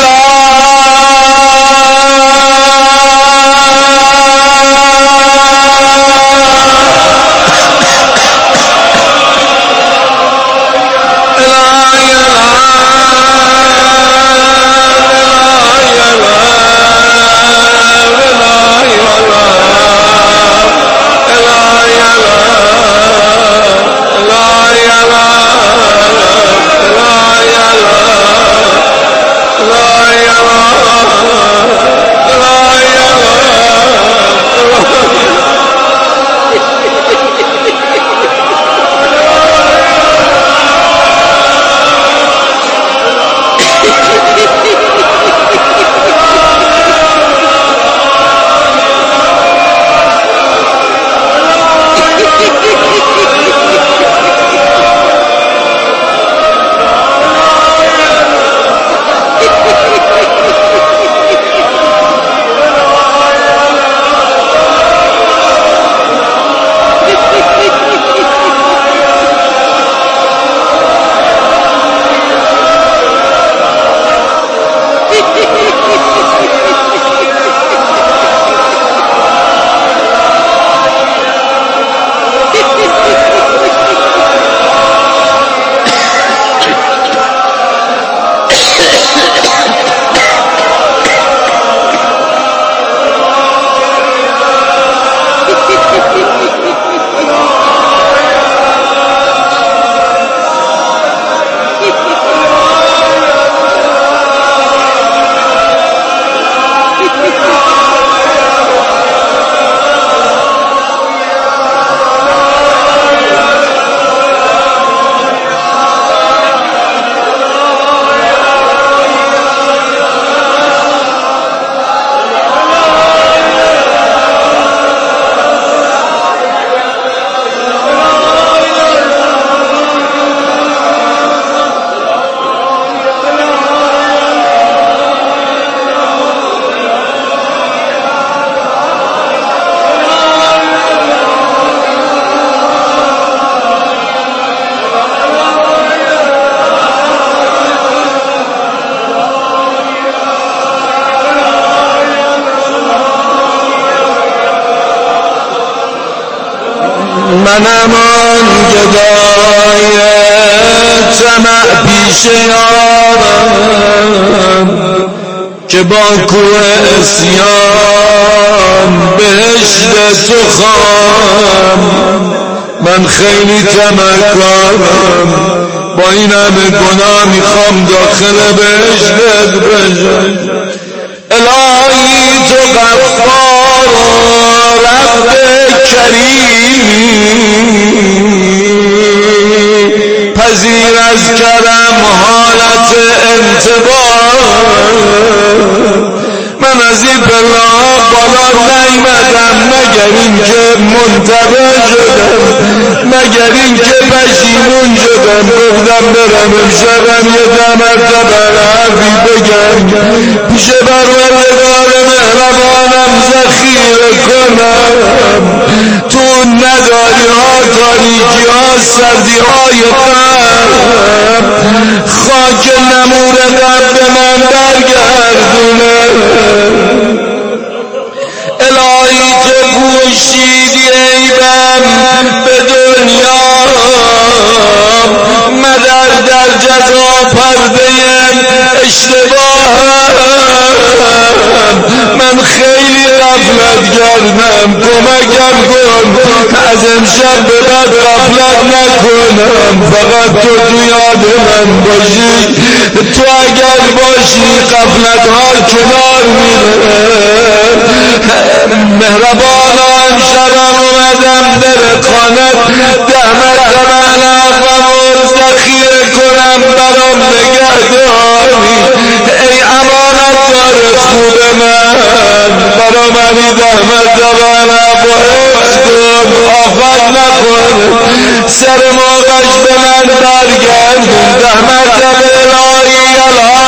منم آن گدای طمع پیش یارم که با کوه اسیان بهشت تو خواهم. من خیلی طمعکارم، با این همه گناه میخوام داخل بهشتت بشم. الهی تو غفار و رب کریم، پذیر از کرم حالت انتباه. من از این بلا بالا نیمدم مگر این که منتبه شدم، مگر این که پشیمون شدم. گفتم برم امشبم یه ده مرتبه حرفی بگم، پیش پروردگار مهربانم ذخیره کنم. تو نداری ها، تاریکی ها، سردی های قلب، خاک نمور قلب من برگردونه. الهی تو پوشیدی عیبم به دنیا، مدر در جزا پرده اشتباهم. من خیلی غفلت کردم، کمکم کن از امشب به بعد غفلت نکنم. فقط تو تو یاد من باشی، تو اگر باشی غفلت ها کنار میره. مهربانا امشبم اومدم در خانت ده مرتبه نفم و ذخیره کنم برام نگهداری. ای امانت دار خوب من، برام علی ده مرتبه نف و حفظ کن، آفت نکن، سر موقعش به من برگردون. ده مرتبه الهی الهی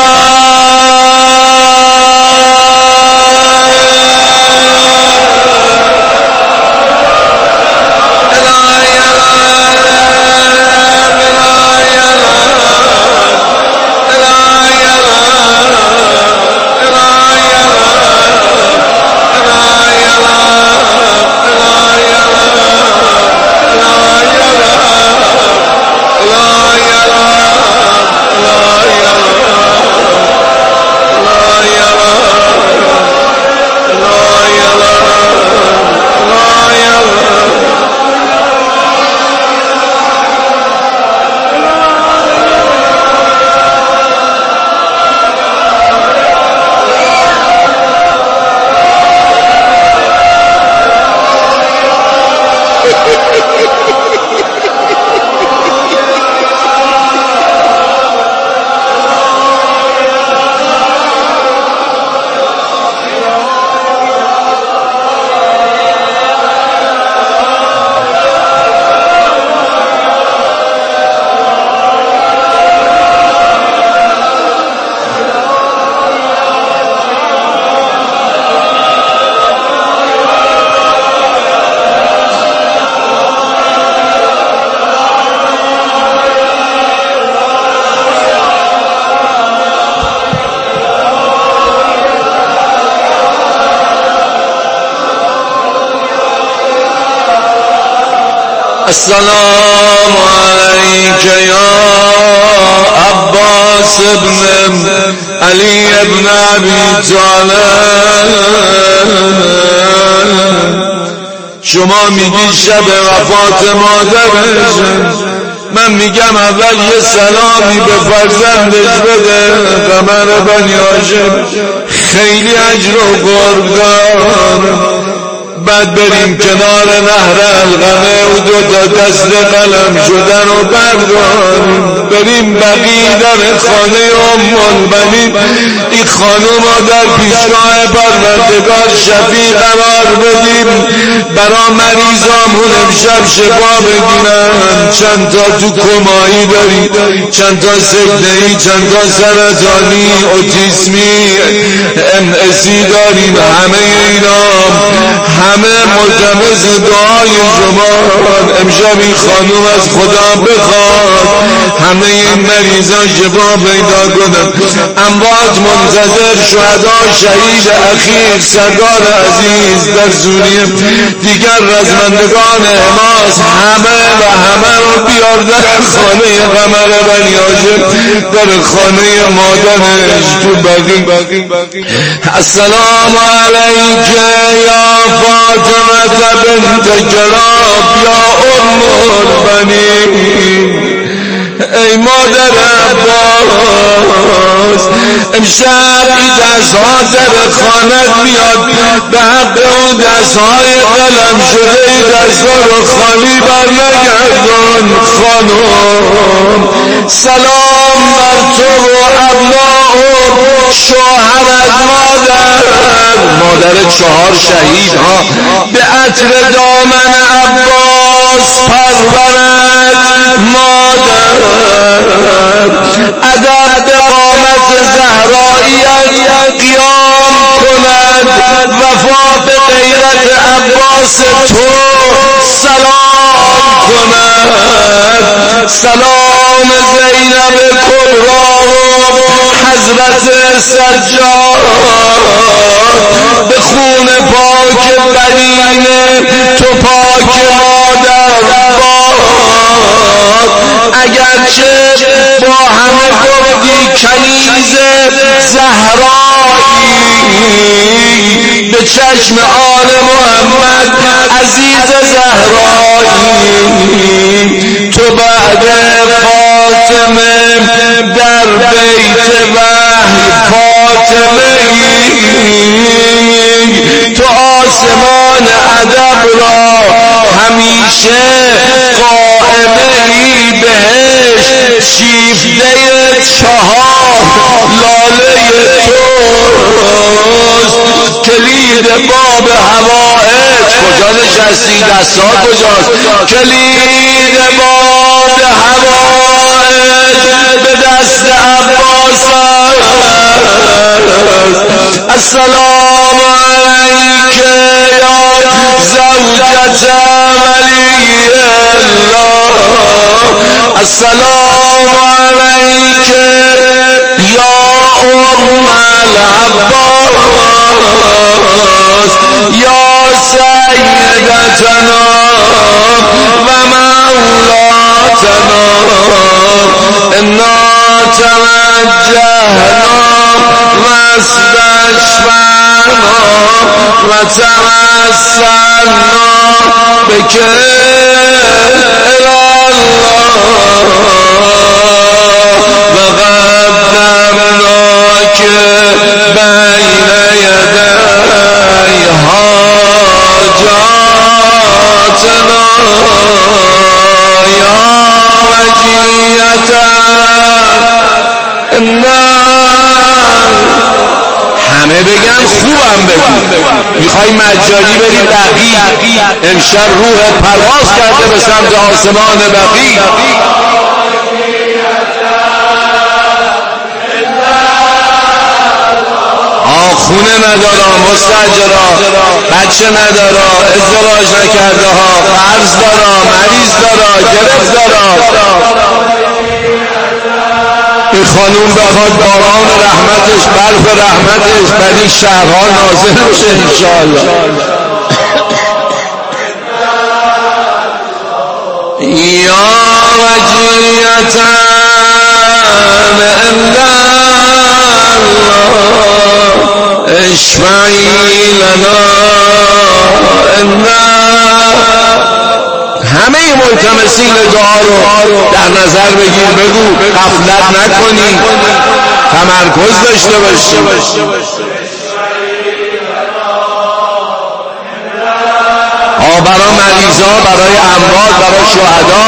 السلام عليك يا عباس ابن علي ابن ابي طالب. شما میگی شب وفات مادرش، من میگم اول یه سلامی به فرزندش بده. قمر بنی هاشم خیلی اجر و قرب دارم. بعد بریم کنار نهر القمه و دو تا دست قلم شدن و برداریم، بریم بقیه در خانه ام البنین این خانوم را در پیشگاه پروردگار شفیع قرار بدیم، برا مریضامون امشب شفا بگیرن. چند تا تو کمایی داری، چند تا سکته‌ای، چند تا سرطانی، اوتیسمی، ام اسی داریم. همه اینا همه ملتمس دعای شما. امشب این خانوم از خدا بخواد همه این مریضان شفا پیدا کنن. اموات منتظر، شهدا، شهید اخیر سردار عزیز در سوریه دیگر رزمندگان حماس همه و همه رو بیار در خانه قمر بنی هاشم، در خانه مادرش تو بقیع. السلام علیک یا فاطمه بنت جلاب یا ام البنین. ای مادر عباس، امشب این دستها در خانت میاد، به حق اون دستهای قلم شده این دستها رو خالی بر نگردان. خانم سلام بر تو و ابناء شوهرت مادر، مادر چهار شهید ها، به عطر دامن عباس پرورد مادر. ادب به قامت زهراییت قیام کند، وفا به غیرت عباس تو سلام کند. سلام زینب کبرا و حضرت سجاد، به خون پاک بنین تو پاک مادر باد. اگرچه با همه گفتی کنیز زهرایی، به چشم آل محمد عزیز زهرایی، تو بعد فاطمه در بیت وحی فاطمه ای، تو آسمان ادب را همیشه قائمه ای، بهش شیفته چهار لاله توست. کلید باب حوائج کجا نشستی؟ دستا کجاست؟ کلید باب حوائج به دست عباس. السلام علیک یا زوجت ولی الله. السلام علیک یا ام العباس، یا سیدتنا و مولاتنا. انا توجهنا و استشفعنا و توسلنا بک الی الله و قدمناک بین یدی حاجاتنا یا وجیتا. همه بگن خوبم بگو. میخوای مجانی بری بقیع، امشب روحت پرواز کرده به سمت آسمان بقیع. خونه ندارا، مستاجرا، بچه ندارا، ازدواج نکرده ها، قرض دارا، مریض دارا، گرفت دارا. این خانوم بخواد باران رحمتش، برف رحمتش بر این شهرها نازل بشه انشاءالله. یا وجیتان اشفعی لنا انا. همه ملتمسین دعا رو در نظر بگیر، بگو، غفلت نکنی، تمرکز داشته باشی. ها برای مریضا، برای اموات، برای شهدا،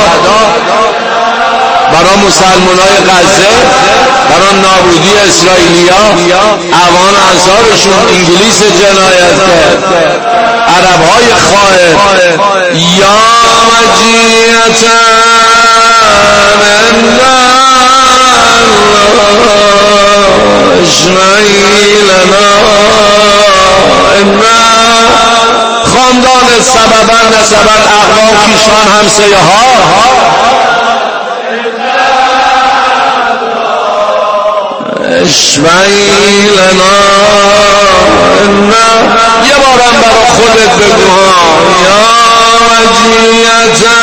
برای مسلمانای غزه، برای نابودی اسرائیلیا، اوان انصارشون، انگلیس جنایت کرد، عربهای خائن. یا وجیتان اشمعی لنا انا. خاندان سببا نسبا اقوام کیشان همسایه ها اشمعی لنا انا. یه بار بارم برا خودت بگو یا وجیتا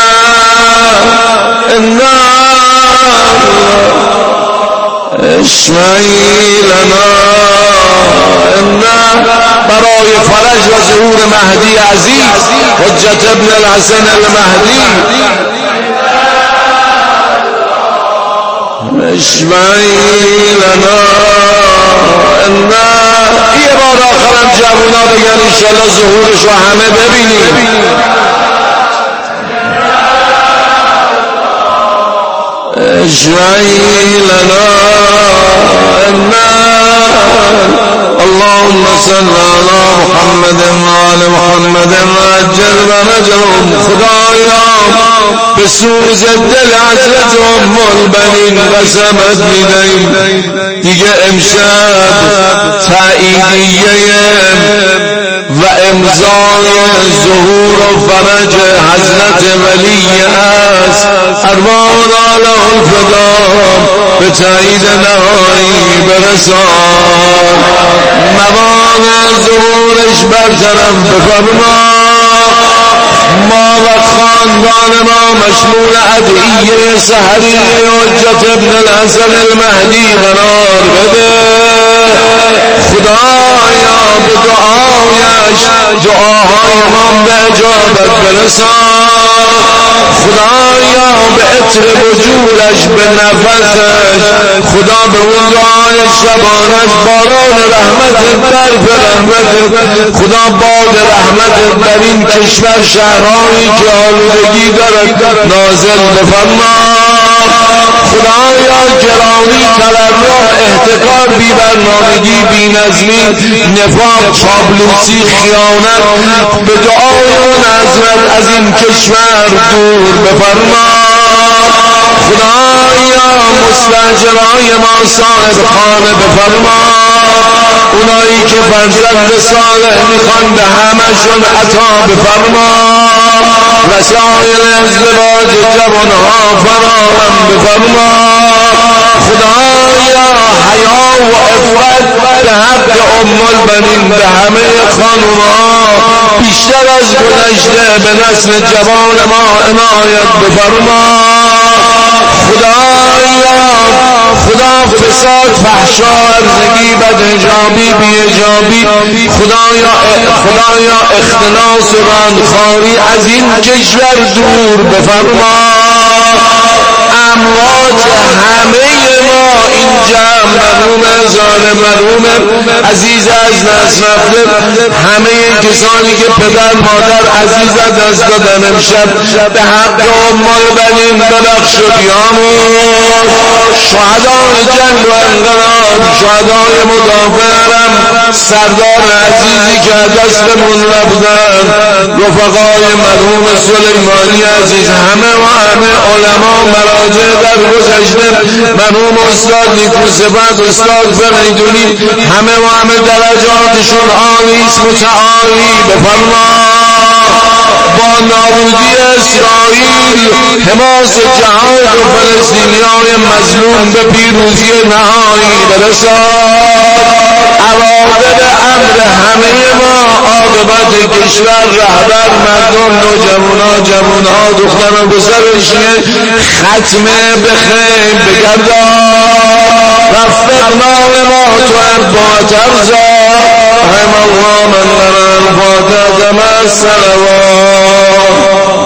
اشمعی لنا برای فرج و ظهور مهدی عزیز حجت ابن الحسن المهدی اشمعی لنا یه بار آخرم جوونا بگن انشالله ظهورش رو همه ببینیم اشمعی لنا اللهم صل على محمد وآل محمد وعجل فرجهم خدایا به سوز دل حضرت ام البنین قسمت میدهیم دیگه امشب تأییدیه و امضای ظهور و فرج حضرت ولی است ارواح له الفدا به تأیید نهایی برسان موانع ظهورش برطرف بفرما ما و خاندان ما مشمول ادعیه سحری حجت ابن الحسن المهدی قرار بده خدایا به دعایش دعاهای ما به اجابت برسان خدایا به عطر وجودش به نفسش خدا به اون دعای شبانش باران رحمت برف رحمت خدا باد رحمت در این کشور شهرهایی که آلودگی دارد نازل بفرما خدایا گرامی تلرع احتکار بی برنامگی بی نظمی نفاق چابلوسی خیانت به دعای اون حضرت از این کشور دور بفرما خدایا مستاجرای ما صاحب خانه بفرما اونایی که فرزند صالح میخوان به همشون عطا بفرما وسایل ازدواج جوانها فراهم بفرما خدایا حیا و عفت به حق ام البنین به همه خانوما بیشتر از گذشته به نسل جوان ما عنایت بفرما خدایا خدا فساد فحشا ارزگی بدحجابی بی‌حجابی خدایا خدایا اختلاس و راندخواری از این کشور دور بفرما اموات همه ما اینجا مرحوم ظالم مرحوم عزیز از دست رفته همه کسانی که پدر مادر عزیز از دست دادن امشب به حق ام البنین ببخش و بیامرز شهدای جنگ و انقلاب شهدای مدافع حرم سردار عزیزی که از دستمون رفتن رفقای مرحوم سلیمانی عزیز همه و همه علما مراجع در گذشته مرحوم استاد نیکوصفت استاد فریدونی همه و همه درجاتشون عالی است متعالی بفرما با نابودی اسرائیل حماس جهاد و فلسطینیان مظلوم به پیروزی نهایی برسان عواقب امر همه ما عاقبت کشور رهبر مردم نوجوانا جوانها دختر و پسرش ختم بخیر بگردان رفقنا ما تو اربات ارزا رحم الله من لنا الفاتحة مع الصلوات